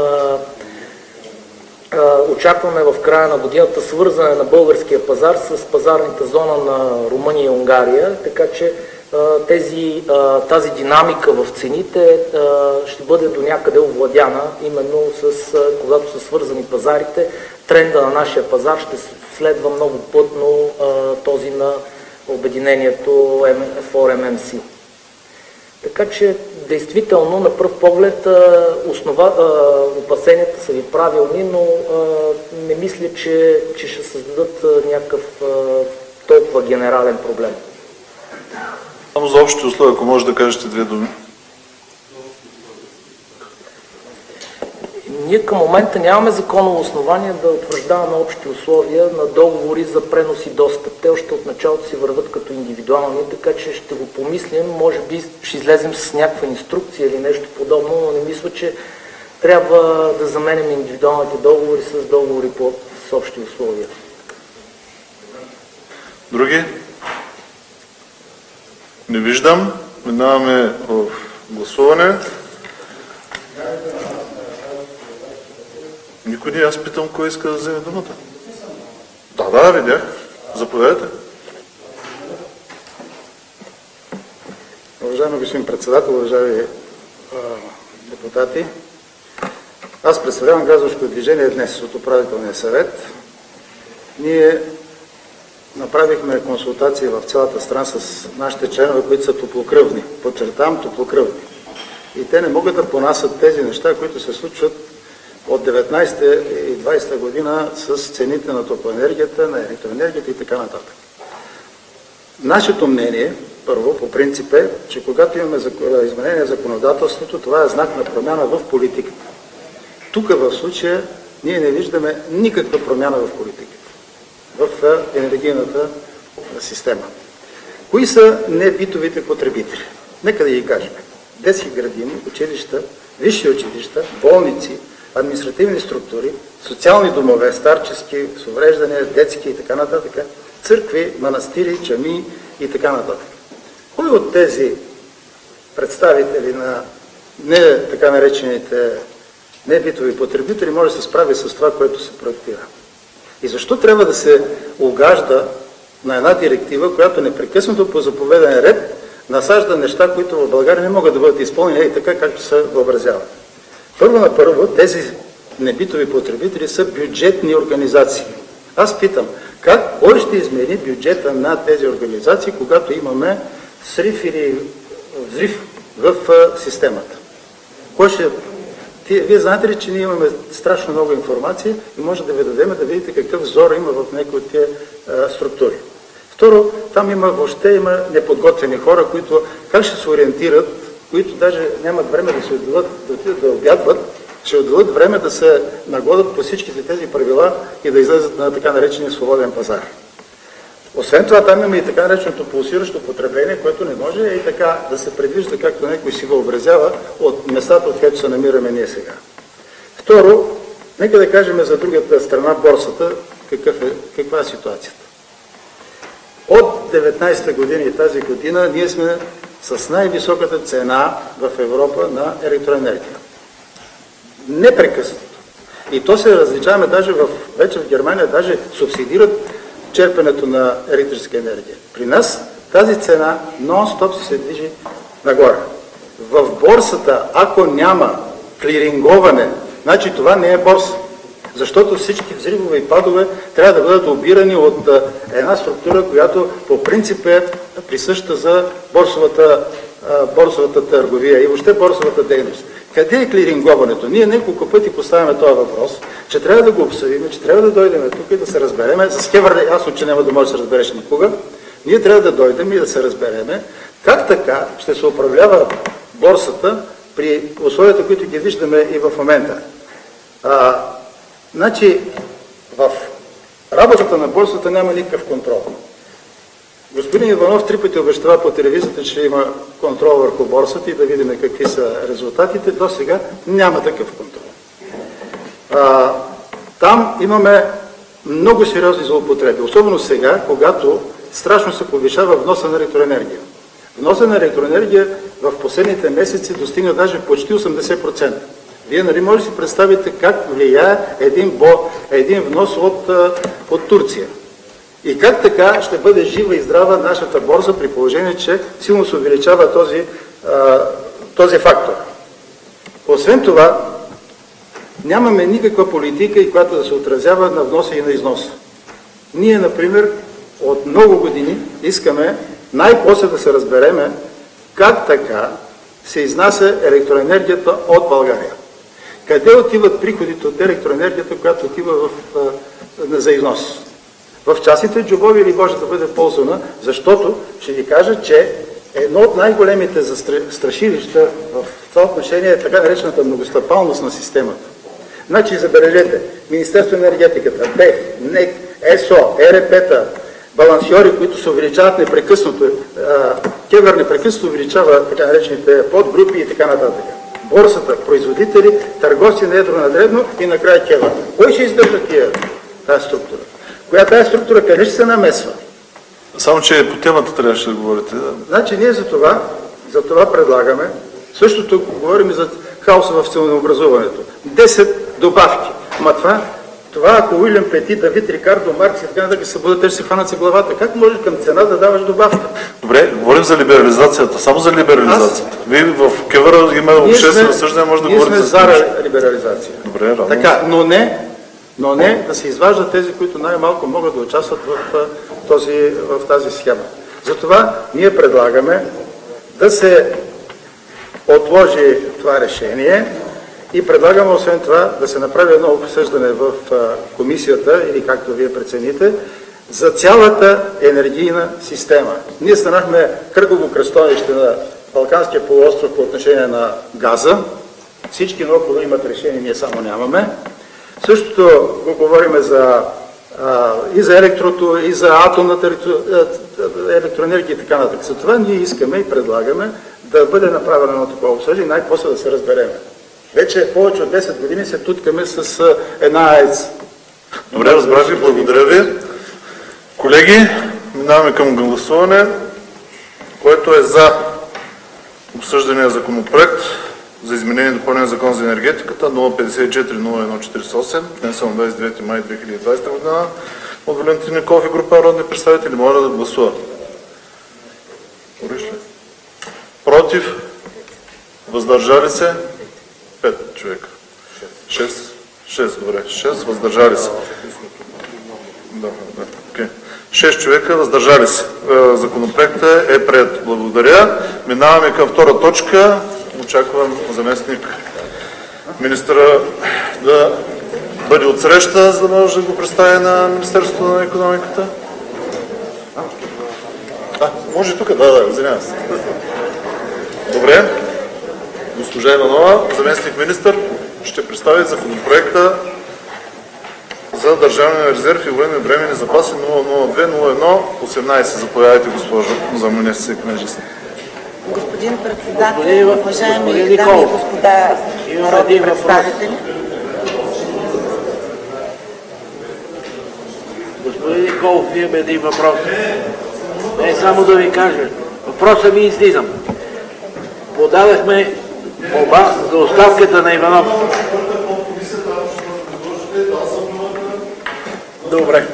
а, очакваме в края на годината свързане на българския пазар с пазарната зона на Румъния и Унгария, така че Тези, тази динамика в цените ще бъде до някъде овладяна, именно с, когато са свързани пазарите. Тренда на нашия пазар ще следва много плътно този на обединението фор Ем Ем Си. Така че, действително, на пръв поглед, основа, опасенията са ви правилни, но не мисля, че, че ще създадат някакъв толкова генерален проблем. Само за общите условия, ако може да кажете две думи. Ние към момента нямаме законово основание да утвърждаваме общи условия на договори за пренос и достъп. Те още от началото си върват като индивидуални, така че ще го помислим. Може би ще излезем с някаква инструкция или нещо подобно, но не мисля, че трябва да заменим индивидуалните договори с договори по с общи условия. Други? Не виждам. Минаваме в гласуване. Никой не, аз питам кой иска да вземе думата. Да, да, видях. Заповядайте. Уважаеми господин председател, уважаеми а, депутати, аз представлявам гражданското движение днес от управителния съвет. Ние направихме консултации в цялата страна с нашите членове, които са топлокръвни. Подчертавам, топлокръвни. И те не могат да понасят тези неща, които се случват от деветнайсета и двайсета година с цените на топлоенергията, на електроенергията и така нататък. Нашето мнение, първо, по принцип е, че когато имаме изменение на законодателството, това е знак на промяна в политиката. Тук в случая ние не виждаме никаква промяна в политиката, в енергийната система. Кои са небитовите потребители? Нека да ги кажем. Детски градини, училища, висши училища, болници, административни структури, социални домове, старчески, с увреждания, детски и така нататък, църкви, манастири, чамии и така нататък. Кой от тези представители на не така наречените небитови потребители може да се справи с това, което се проектира? И защо трябва да се угажда на една директива, която непрекъснато по заповеден ред насажда неща, които в България не могат да бъдат изпълнени и така, както се въобразяват? Първо на първо, тези небитови потребители са бюджетни организации. Аз питам, как, кой ще измени бюджета на тези организации, когато имаме срив или взрив в системата? Кой ще Вие знаете ли, че ние имаме страшно много информация и може да ви дадем да видите какъв взор има в някои от тези структури. Второ, там има въобще има неподготвени хора, които как ще се ориентират, които даже нямат време да се отделят, да отидат да обядват, ще отделят време да се нагодат по всичките тези правила и да излезат на така наречения свободен пазар. Освен това, там има и така нареченото пулсиращо потребление, което не може и така да се предвижда, както някой си въобразява, от местата, от където се намираме ние сега. Второ, нека да кажем за другата страна, борсата, какъв е, каква е ситуацията. От деветнайсета година и тази година ние сме с най-високата цена в Европа на електроенергия. Непрекъснато. И то се различаваме даже в, вече в Германия, даже субсидират черпенето на електрическа енергия. При нас тази цена нон-стоп се движи нагоре. В борсата, ако няма клиринговане, значи това не е борса. Защото всички взривове и падове трябва да бъдат обирани от една структура, която по принцип е присъща за борсовата, борсовата търговия и въобще борсовата дейност. Къде е клиринговането? Ние няколко пъти поставяме този въпрос, че трябва да го обсъдим, че трябва да дойдем тук и да се разбереме. За Скевър ясно, че няма да може да се разбереш никога. Ние трябва да дойдем и да се разбереме как така ще се управлява борсата при условията, които ги виждаме и в момента. А, значи, в работата на борсата няма никакъв контрол. Господин Иванов три пъти обещава по телевизията, че има контрол върху борсата и да видим какви са резултатите. До сега няма такъв контрол. А, там имаме много сериозни злоупотреби, особено сега, когато страшно се повишава вноса на електроенергия. Вноса на електроенергия в последните месеци достигна даже почти осемдесет процента. Вие нали може да си представите как влияе един, бо, един внос от, от Турция. И как така ще бъде жива и здрава нашата борса при положение, че силно се увеличава този, а, този фактор. Освен това, нямаме никаква политика, и която да се отразява на вноса и на износа. Ние, например, от много години искаме най-после да се разбереме как така се изнася електроенергията от България. Къде отиват приходите от електроенергията, която отива в, а, за износ? В частните джобове или може да бъде ползвана, защото ще ви кажа, че едно от най-големите застрашилища в това отношение е така наречената многостъпалност на системата. Значи, забележете, Министерство на енергетиката, БЕХ, НЕК, ЕСО, ЕРП-та, балансьори, които се увеличават непрекъснато, Кевър непрекъснато увеличава така наречените подгрупи и така нататък. Борсата, производители, търговци на едро на дребно и накрая Кевър. Кой ще издържа тия, тази структура? Коя тази структура къде ще се намесва? Само, че по темата трябваше да говорите. Да? Значи ние за това, за това предлагаме, същото говорим и за хаоса в ценообразуването. десет добавки. Ама това, това ако Уилям Пети, Давид, Рикардо, Маркс и така нататък се бъдат, те ще се хванат си главата. Как може към цена да даваш добавка? Добре, говорим за либерализацията. Само за либерализацията. Аз... Вие в Кевъра има обществено съждане, може да говорите за това. Ние сме за либерализация. Добре, равно. Така, но не, но не да се изваждат тези, които най-малко могат да участват в, този, в тази схема. Затова ние предлагаме да се отложи това решение и предлагаме освен това да се направи едно обсъждане в комисията, или както вие прецените, за цялата енергийна система. Ние станахме кръгово кръстовище на Балканския полуостров по отношение на газа. Всички наоколо имат решение, ние само нямаме. Същото го говорим за, а, и за електрото, и за атомната електроенергия и така нататък. За това ние искаме и предлагаме да бъде направено едно такова обсъждане и най-после да се разбереме. Вече повече от десет години се туткаме с а, една АЕЦ. Добре, разбрах ви, благодаря ви. Колеги, минаваме към гласуване, което е за обсъждания законопроект за изменение и допълнение на Закон за енергетиката номер петдесет и четири нула едно четиридесет и осем, внесен на двадесет и девети май две хиляди и двадесета година от Валентин Николов и група народни представители. Моля да гласуват. Против? Въздържали се? пет човека. шест. шест, добре. шест въздържали се. Да, да. Okay. шест човека въздържали се. Законопроектът е приет. Благодаря. Минаваме към втора точка. Очаквам заместник министъра да бъде отсреща, за да може да го представи на Министерството на икономиката. А, може тук, да, да, извинявам се. Добре. Госпожа Иванова, заместник министър, ще представи законопроекта за държавния резерв и военни временни запаси нула нула две нула едно осемнайсет. Заповядайте, госпожо заместник книжест. Господин председател, уважаеми дами и господа народни представители. Господин Николов, имаме един въпрос. Не само да ви кажа. Въпросът ми излизам. Подадахме молба за оставката на Иванов. Добре.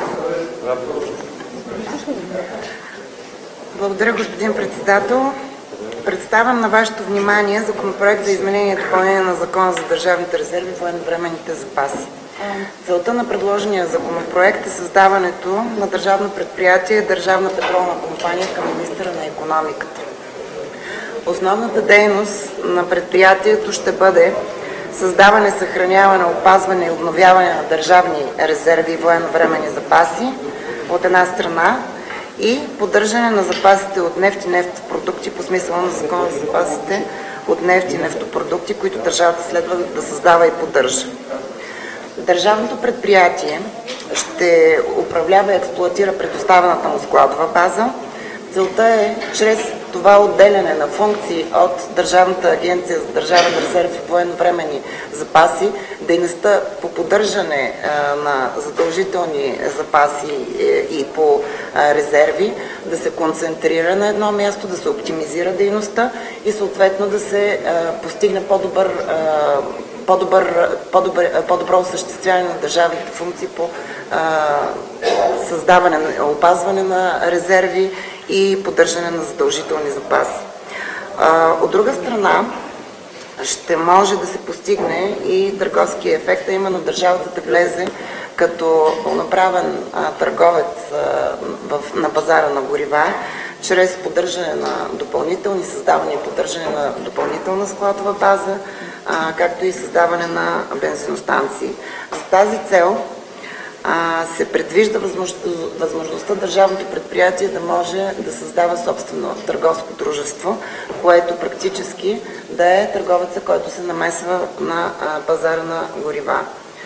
Благодаря, господин председател. Представям на вашето внимание Законопроект за изменение и допълнение на Закона за държавните резерви и военновременните запаси. Целта на предложения законопроект е създаването на държавно предприятие Държавна петролна компания към министъра на икономиката. Основната дейност на предприятието ще бъде създаване, съхраняване, опазване и обновяване на държавни резерви и военновременни запаси от една страна и поддържане на запасите от нефт и нефтопродукти по смисъла на Закона за запасите от нефт и нефтопродукти, които държавата следва да създава и поддържа. Държавното предприятие ще управлява и експлоатира предоставената му складова база. Целта е чрез това отделяне на функции от Държавната агенция за държавен резерв и военновременни запаси, дейността по поддържане на задължителни запаси и по резерви да се концентрира на едно място, да се оптимизира дейността и съответно да се постигне по-добър по-добър, по-добър, по-добро осъществяване на държавните функции по а, създаване, опазване на резерви и поддържане на задължителни запаси. А, от друга страна, ще може да се постигне и търговски ефект, а именно държавата да влезе като пълноправен а, търговец а, в, на пазара на горива, чрез поддържане на допълнителни, създаване и поддържане на допълнителна складова база, а, както и създаване на бензиностанции. За тази цел а, се предвижда възможността, възможността държавното предприятие да може да създава собствено търговско дружество, което практически да е търговеца, който се намесва на а, пазара на горива.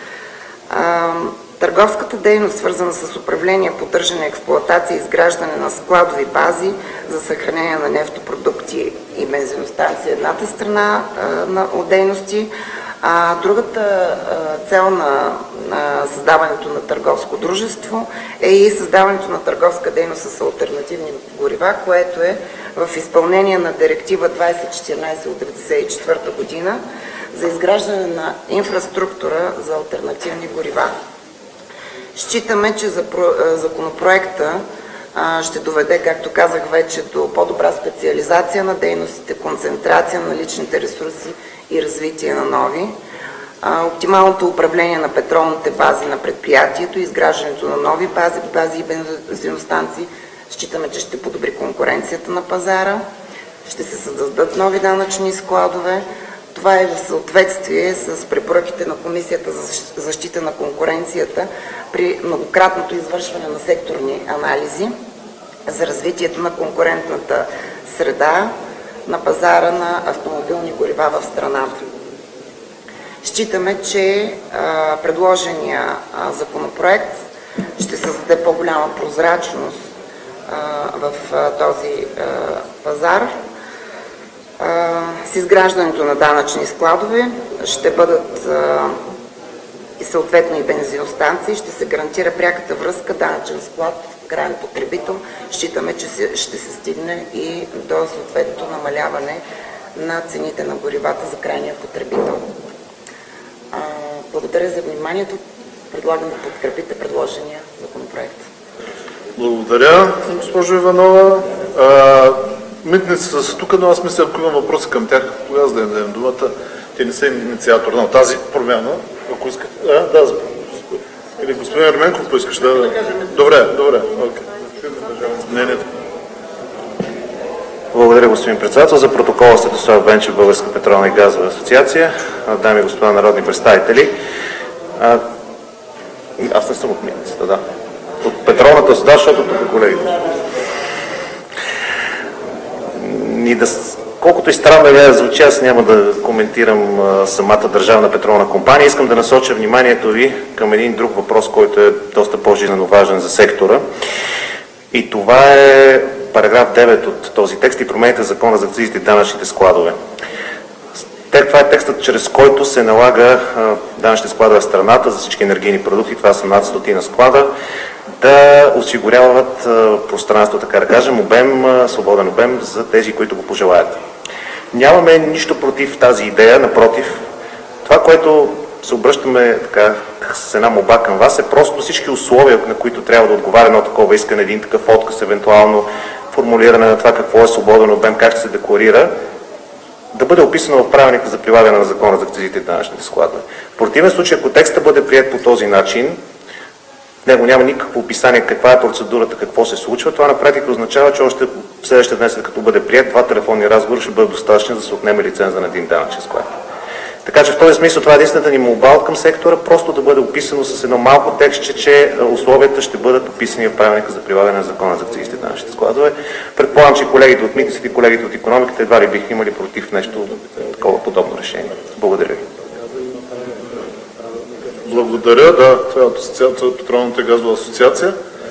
А, Търговската дейност, свързана с управление, поддържане, експлоатация и изграждане на складови бази за съхранение на нефтопродукти и бензиностанции, едната страна а, на, от дейности, а другата а, цел на, на създаването на търговско дружество е и създаването на търговска дейност с алтернативни горива, което е в изпълнение на Директива двайсет четиринайсет от деветдесет и четвърта година за изграждане на инфраструктура за алтернативни горива. Считаме, че законопроекта ще доведе, както казах вече, до по-добра специализация на дейностите, концентрация на личните ресурси и развитие на нови, оптималното управление на петролните бази на предприятието, изграждането на нови бази, бази и бензиностанции. Считаме, че ще подобри конкуренцията на пазара, ще се създадат нови данъчни складове. Това е в съответствие с препоръките на Комисията за защита на конкуренцията при многократното извършване на секторни анализи за развитието на конкурентната среда на пазара на автомобилни горива в страната. Считаме, че а, предложения а, законопроект ще създаде по-голяма прозрачност а, в а, този а, пазар. С изграждането на данъчни складове ще бъдат а, и съответно и бензиностанции, ще се гарантира пряката връзка данъчен склад, крайен потребител. Считаме, че се, ще се стигне и до съответното намаляване на цените на горивата за крайния потребител. А, благодаря за вниманието. Предлагам да подкрепите предложения законопроект. Благодаря, госпожо Иванова. А, Митницата са тук, но аз мисля, ако имам въпроси към тях, тогава да им дадем думата. Те не са инициатор на тази промяна. Ако искате. А, да, или господин Ерменков поискаш да... Добре, добре. Okay. Благодаря. Благодаря, господин председател. За протокола Светослав Бенчев, Българска петролна и газова асоциация. Дами и господа народни представители, а, аз не съм от митницата, да. От петролната асоциация, защото тук колегите. И да, колкото и странно да звучи, аз няма да коментирам а, самата държавна петролна компания. Искам да насоча вниманието ви към един друг въпрос, който е доста по-жизненно важен за сектора. И това е параграф девет от този текст и промените в Закона за акцизите и данъчните складове. Това е текстът, чрез който се налага данъчните складове в страната за всички енергийни продукти, това са над стотина склада, да осигуряват пространство, така да кажем, обем, свободен обем за тези, които го пожелаят. Нямаме нищо против тази идея, напротив. Това, което се обръщаме така, с една молба към вас, е просто всички условия, на които трябва да отговаря едно такова искане, един такъв отказ, евентуално формулиране на това какво е свободен обем, как ще се декларира, да бъде описано в правилника за прилагане на Закона за акцизите и данъчните складове. В противен случай, ако текстът бъде прият по този начин, в него няма никакво описание каква е процедурата, какво се случва, това на практика означава, че още в следващия ден, след като бъде прият, два телефонни разговора ще бъдат достатъчни да се отнеме лиценза на един данъчен склад. Така че в този смисъл това е единствената ни молба към сектора, просто да бъде описано с едно малко текстче, че условията ще бъдат описани в правилника за прилагане на Закона за акцизите и данъчните складове. Предполагам, че колегите от митниците и колегите от икономиката едва ли биха имали против нещо такова подобно решение. Благодаря ви. Благодаря. Да, това е от асоциацията от Петролната и газова асоциация.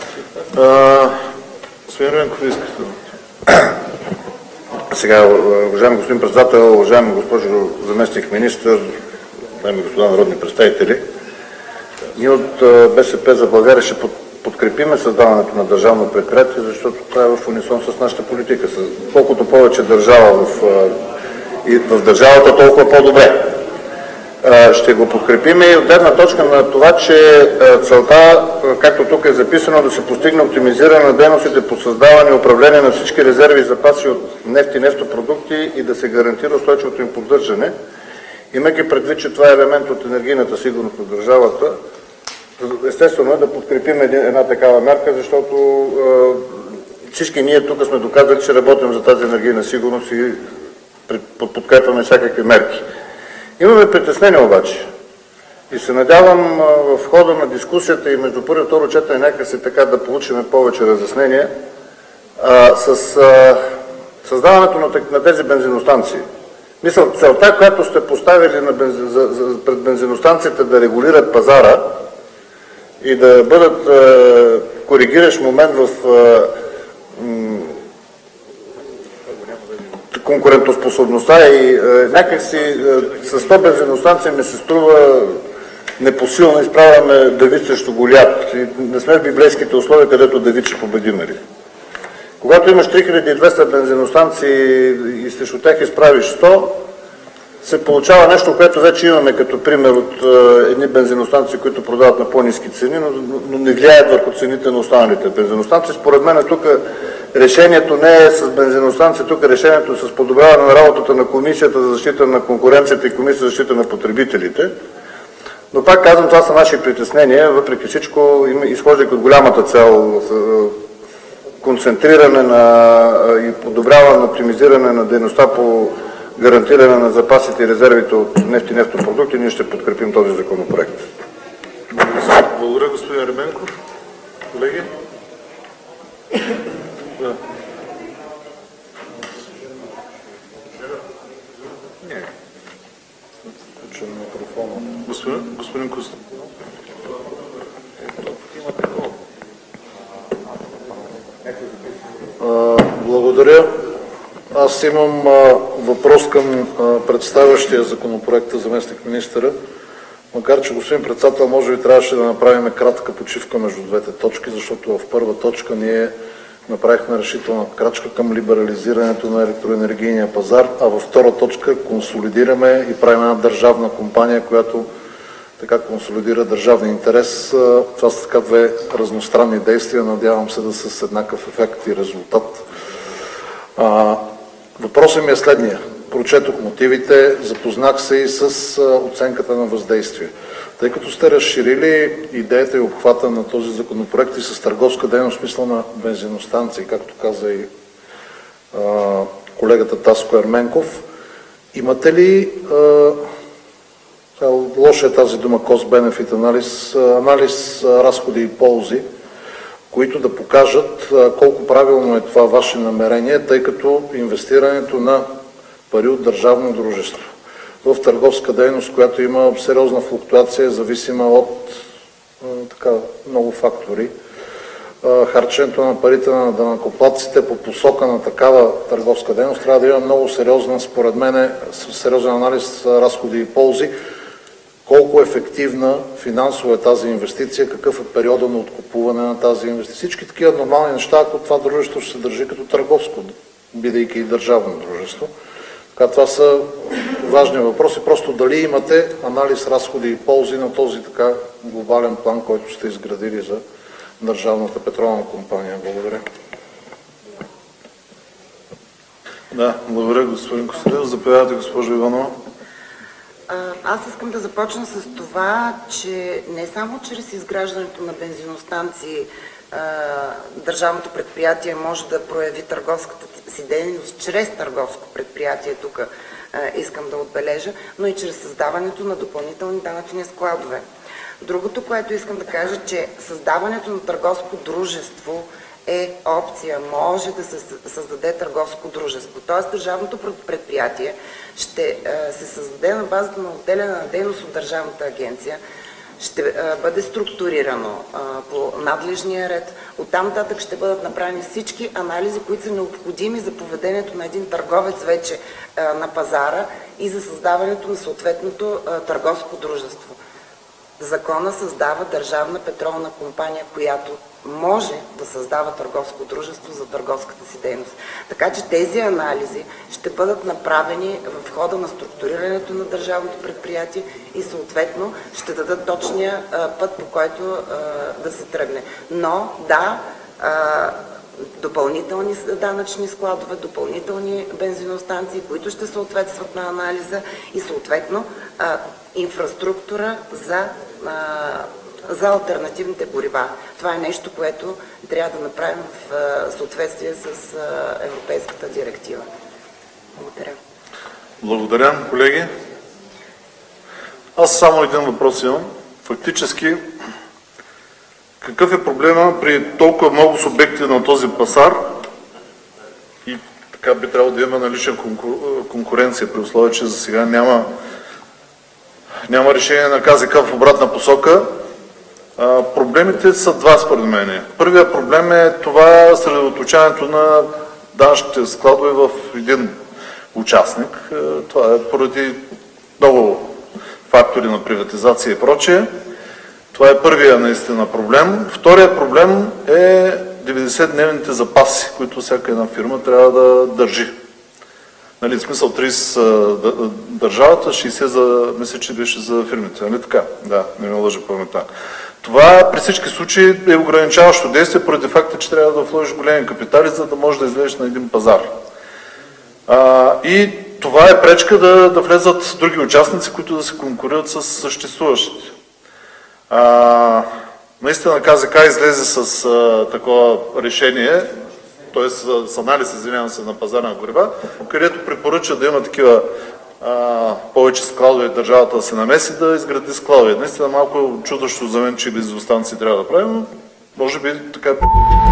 Господин Ренков, искате да... Сега, уважаеми господин председател, уважаеми госпожо заместник министър, дами и господа народни представители, ние от БСП за България ще подкрепиме създаването на държавно предприятие, защото това е в унисон с нашата политика. Колкото повече държава в, в държавата, толкова по-добре. Ще го подкрепиме и от гледна точка на това, че целта, както тук е записано, да се постигне оптимизиране на дейностите по създаване и управление на всички резерви и запаси от нефт и нефтопродукти и да се гарантира устойчивото им поддържане. Имайки предвид, че това е елемент от енергийната сигурност на държавата, естествено е да подкрепим една такава мярка, защото всички ние тук сме доказали, че работим за тази енергийна сигурност и подкрепяме всякакви мерки. Имаме притеснение обаче и се надявам в хода на дискусията и между първо и второ четене някакси така да получим повече разяснения а, с а, създаването на, на тези бензиностанции. Мисля, целта, която сте поставили на бензин, за, за, пред бензиностанциите да регулират пазара и да бъдат а, коригиращ момент в а, м, конкурентоспособността и е, някакси е, с сто бензиностанции ми се струва непосилно, изправяме Давид срещу Голиат. И не сме в библейските условия, където Давид ще победи, нали? Когато имаш три хиляди и двеста бензиностанции и срещу тях изправиш сто, се получава нещо, което вече имаме като пример от е, едни бензиностанции, които продават на по-ниски цени, но, но не влияят върху цените на останалите бензиностанции. Според мен тук решението не е с бензиностанция, тук решението е с подобряване на работата на Комисията за защита на конкуренцията и Комисията за защита на потребителите. Но пак казвам, това са наши притеснения, въпреки всичко, изхождайки от голямата цел концентриране на и подобряване, оптимизиране на дейността по гарантиране на запасите и резервите от нефт и нефтопродукти, ние ще подкрепим този законопроект. Благодаря, господин Ерменков. Колеги? Да. Господин, господин Костов. Благодаря. Аз имам а, въпрос към а, представящия законопроекта заместник министъра. Макар че, господин председател, може би трябваше да направим кратка почивка между двете точки, защото в първа точка ние направихме решителна крачка към либерализирането на електроенергийния пазар, а във втора точка консолидираме и правим една държавна компания, която така консолидира държавния интерес. Това са така две разностранни действия, надявам се да са с еднакъв ефект и резултат. А, въпросът ми е следния. Прочетох мотивите, запознах се и с оценката на въздействие. Тъй като сте разширили идеята и обхвата на този законопроект и с търговска дейност, смисъл на бензиностанции, както каза и а, колегата Таско Ерменков. Имате ли, лоша е тази дума, cost-benefit анализ, анализ разходи и ползи, които да покажат колко правилно е това ваше намерение, тъй като инвестирането на пари от държавно дружество в търговска дейност, която има сериозна флуктуация, зависима от така, много фактори. Харченето на парите на данъкоплатците по посока на такава търговска дейност трябва да има много сериозна, според мен, сериозен анализ разходи и ползи. Колко ефективна финансово е тази инвестиция, какъв е периода на откупуване на тази инвестиция. Всички такива нормални неща, ако това дружество ще се държи като търговско, бидейки и държавно дружество. Така, това са важни въпроси. Просто дали имате анализ разходи и ползи на този така глобален план, който сте изградили за Държавната петролна компания. Благодаря. Да, благодаря, господин Костадинов. Заповядайте, госпожо Иванова. Аз искам да започна с това, че не само чрез изграждането на бензиностанции държавното предприятие може да прояви търговската си дейност чрез търговско предприятие, тук искам да отбележа, но и чрез създаването на допълнителни данъчни складове. Другото, което искам да кажа, че създаването на търговско дружество е опция, може да се създаде търговско дружество. Т.е. държавното предприятие ще се създаде на базата на отделяне на дейност от Държавната агенция, ще бъде структурирано по надлежния ред. Оттам нататък ще бъдат направени всички анализи, които са необходими за поведението на един търговец вече на пазара и за създаването на съответното търговско дружество. Закона създава Държавна петролна компания, която може да създава търговско дружество за търговската си дейност. Така че тези анализи ще бъдат направени в хода на структурирането на държавното предприятие и съответно ще дадат точния а, път, по който а, да се тръгне. Но да, а, допълнителни данъчни складове, допълнителни бензиностанции, които ще съответстват на анализа и съответно а, инфраструктура за, а, за алтернативните горива. Това е нещо, което трябва да направим в а, съответствие с а, Европейската директива. Благодаря. Благодаря, колеги. Аз само един въпрос имам. Фактически, какъв е проблема при толкова много субекти на този пазар и така би трябвало да има налична конкуренция при условие, че за сега няма, няма решение на КЗК в обратна посока. А, проблемите са два според мен. Първият проблем е това средоточаването на данъчните складове в един участник. Това е поради много фактори на приватизация и прочее. Това е първия наистина проблем. Втория проблем е деветдесетдневните запаси, които всяка една фирма трябва да държи. Нали, в смисъл тридесет държавата, шейсет за, мисля, че беше за фирмите. Нали така? Да, не ме лъжа паметта. Това при всички случаи е ограничаващо действие, поради факта, че трябва да вложиш големи капитали, за да можеш да излезеш на един пазар. А, и това е пречка да, да влезат други участници, които да се конкурират с съществуващите. А, наистина КЗК излезе с а, такова решение, т.е. с анализ, извинявам се, на пазара на горива, където препоръча да има такива а, повече складове, държавата да се намеси, да изгради складове. Наистина малко чудващо за мен, че бензиностанции трябва да правим, но може би така е.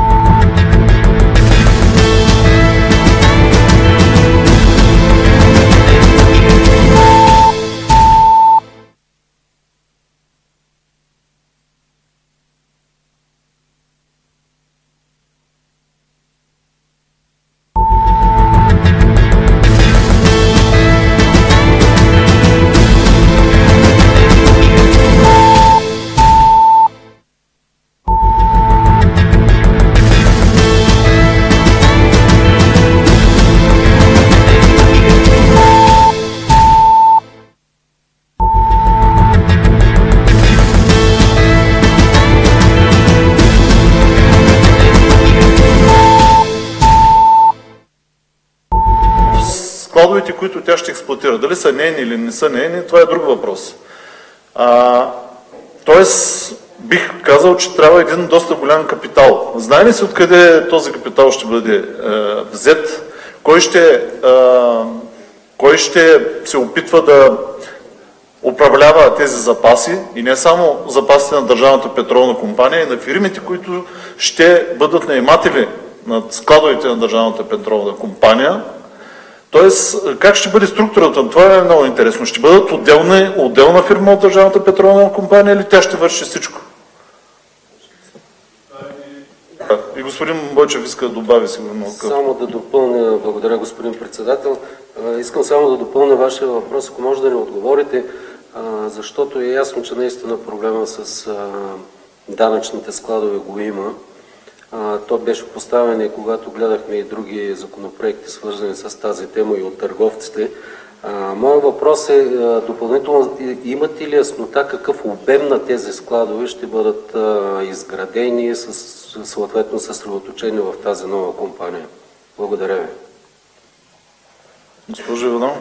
Складовете, които тя ще експлоатира, дали са нейни или не са нейни, това е друг въпрос. А, тоест, бих казал, че трябва един доста голям капитал. Знае ли се откъде този капитал ще бъде е, взет? Кой ще, а, кой ще се опитва да управлява тези запаси и не само запасите на Държавната петролна компания, и на фирмите, които ще бъдат наематели на складовете на Държавната петролна компания. Тоест, как ще бъде структурата? Това е много интересно. Ще бъдат отделна, отделна фирма от Държавната петролна компания или тя ще върши всичко? Да. И господин Бойчев иска да добави сигурно. Само да допълня, благодаря господин председател. Искам само да допълня вашия въпрос, ако може да ни отговорите, защото е ясно, че наистина проблема с данъчните складове го има. То беше поставен и когато гледахме и други законопроекти, свързани с тази тема и от търговците. Моят въпрос е допълнително, имате ли яснота какъв обем на тези складове ще бъдат изградени, съответно съсредоточени в тази нова компания? Благодаря ви. Госпожо Иванова.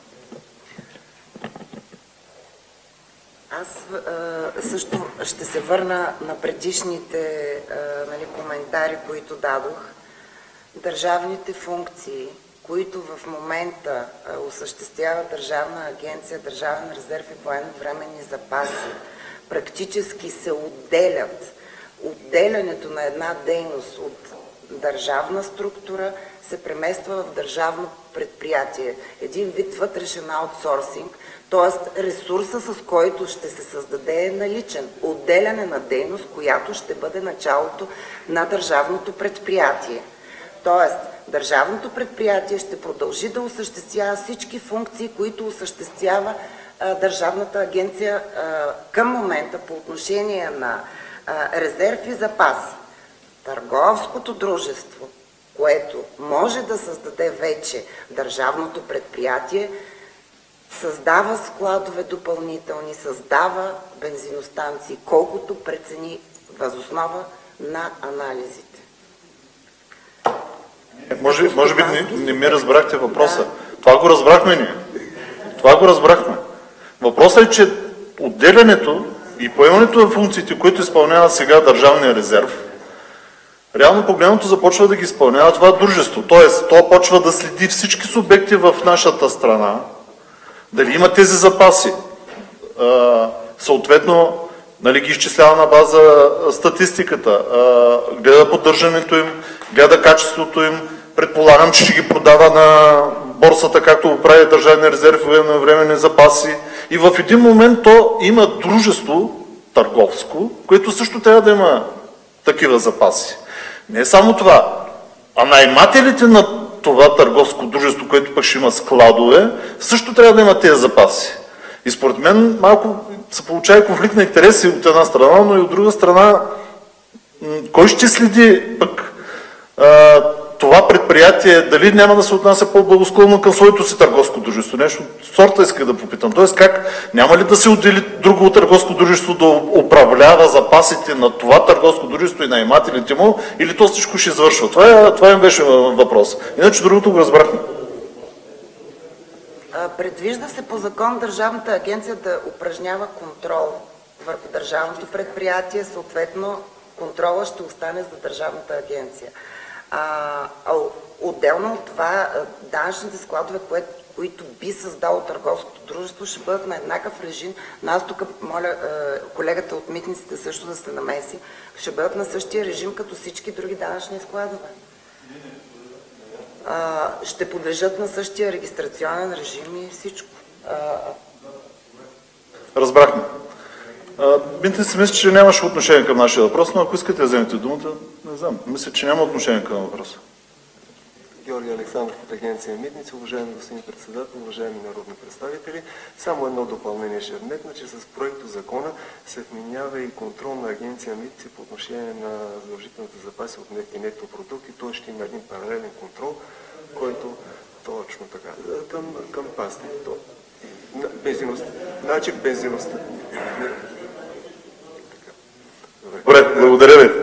Аз а, също ще се върна на предишните а, нали, коментари, които дадох. Държавните функции, които в момента а, осъществява Държавна агенция, Държавен резерв и военновременни запаси, практически се отделят. Отделянето на една дейност от държавна структура се премества в държавно предприятие. Един вид вътрешен аутсорсинг, т.е. ресурса, с който ще се създаде, е наличен. Отделяне на дейност, която ще бъде началото на държавното предприятие. Т.е. държавното предприятие ще продължи да осъществява всички функции, които осъществява а, Държавната агенция а, към момента по отношение на а, резерв и запас. Търговското дружество, което може да създаде вече държавното предприятие, създава складове допълнителни, създава бензиностанции, колкото прецени възоснова на анализите. Може, може би не, не ми разбрахте въпроса. Да. Това го разбрахме ние. Това го разбрахме. Въпросът е, че отделянето и поемането на функциите, които изпълнява сега Държавния резерв, реално погледното започва да ги изпълнява това дружество. Тоест, то почва да следи всички субекти в нашата страна, дали има тези запаси. А, съответно, нали, ги изчислява на база статистиката, а, гледа поддържането им, гледа качеството им, предполагам, че ще ги продава на борсата, както го прави Държавния резерв и военновременни запаси. И в един момент то има дружество търговско, което също трябва да има такива запаси. Не само това, а наемателите на това търговско дружество, което пък ще има складове, също трябва да има тези запаси. И според мен малко се получава конфликт на интереси от една страна, но и от друга страна, кой ще следи пък а, това предприятие, дали няма да се отнася по-благосклонно към своето си търговско дружество? Нещо сорта иска да попитам. Тоест как, няма ли да се отдели друго търговско дружество да управлява запасите на това търговско дружество и наемателите му, или то всичко ще извършва? Това, е, това им беше въпрос. Иначе другото го разбрахме. Предвижда се по закон Държавната агенция да упражнява контрол върху държавното предприятие, съответно контрола ще остане за Държавната агенция. А, а отделно от това, данъчните складове, кое, които би създало търговското дружество, ще бъдат на еднакъв режим. Но аз тук моля колегата от митниците също да се намеси. Ще бъдат на същия режим, като всички други данъчни складове. А, ще подлежат на същия регистрационен режим и всичко. А... Разбрахме. Бинте си мисля, че нямаше отношение към нашия въпрос, но ако искате да вземете думата, не знам. Мисля, че няма отношение към въпроса. Георги Александров от агенция Митници. Уважаеми господин председател, уважаеми народни представители, само едно допълнение ще вметна, че с проекто закона се вменява и контрол на агенция Митници по отношение на задължителните запаси от нефт и нефтопродукти. Той ще има един паралелен контрол, който точно така, към, към пасти. Бензиност. Значи бензиността. Добре, благодаря ви.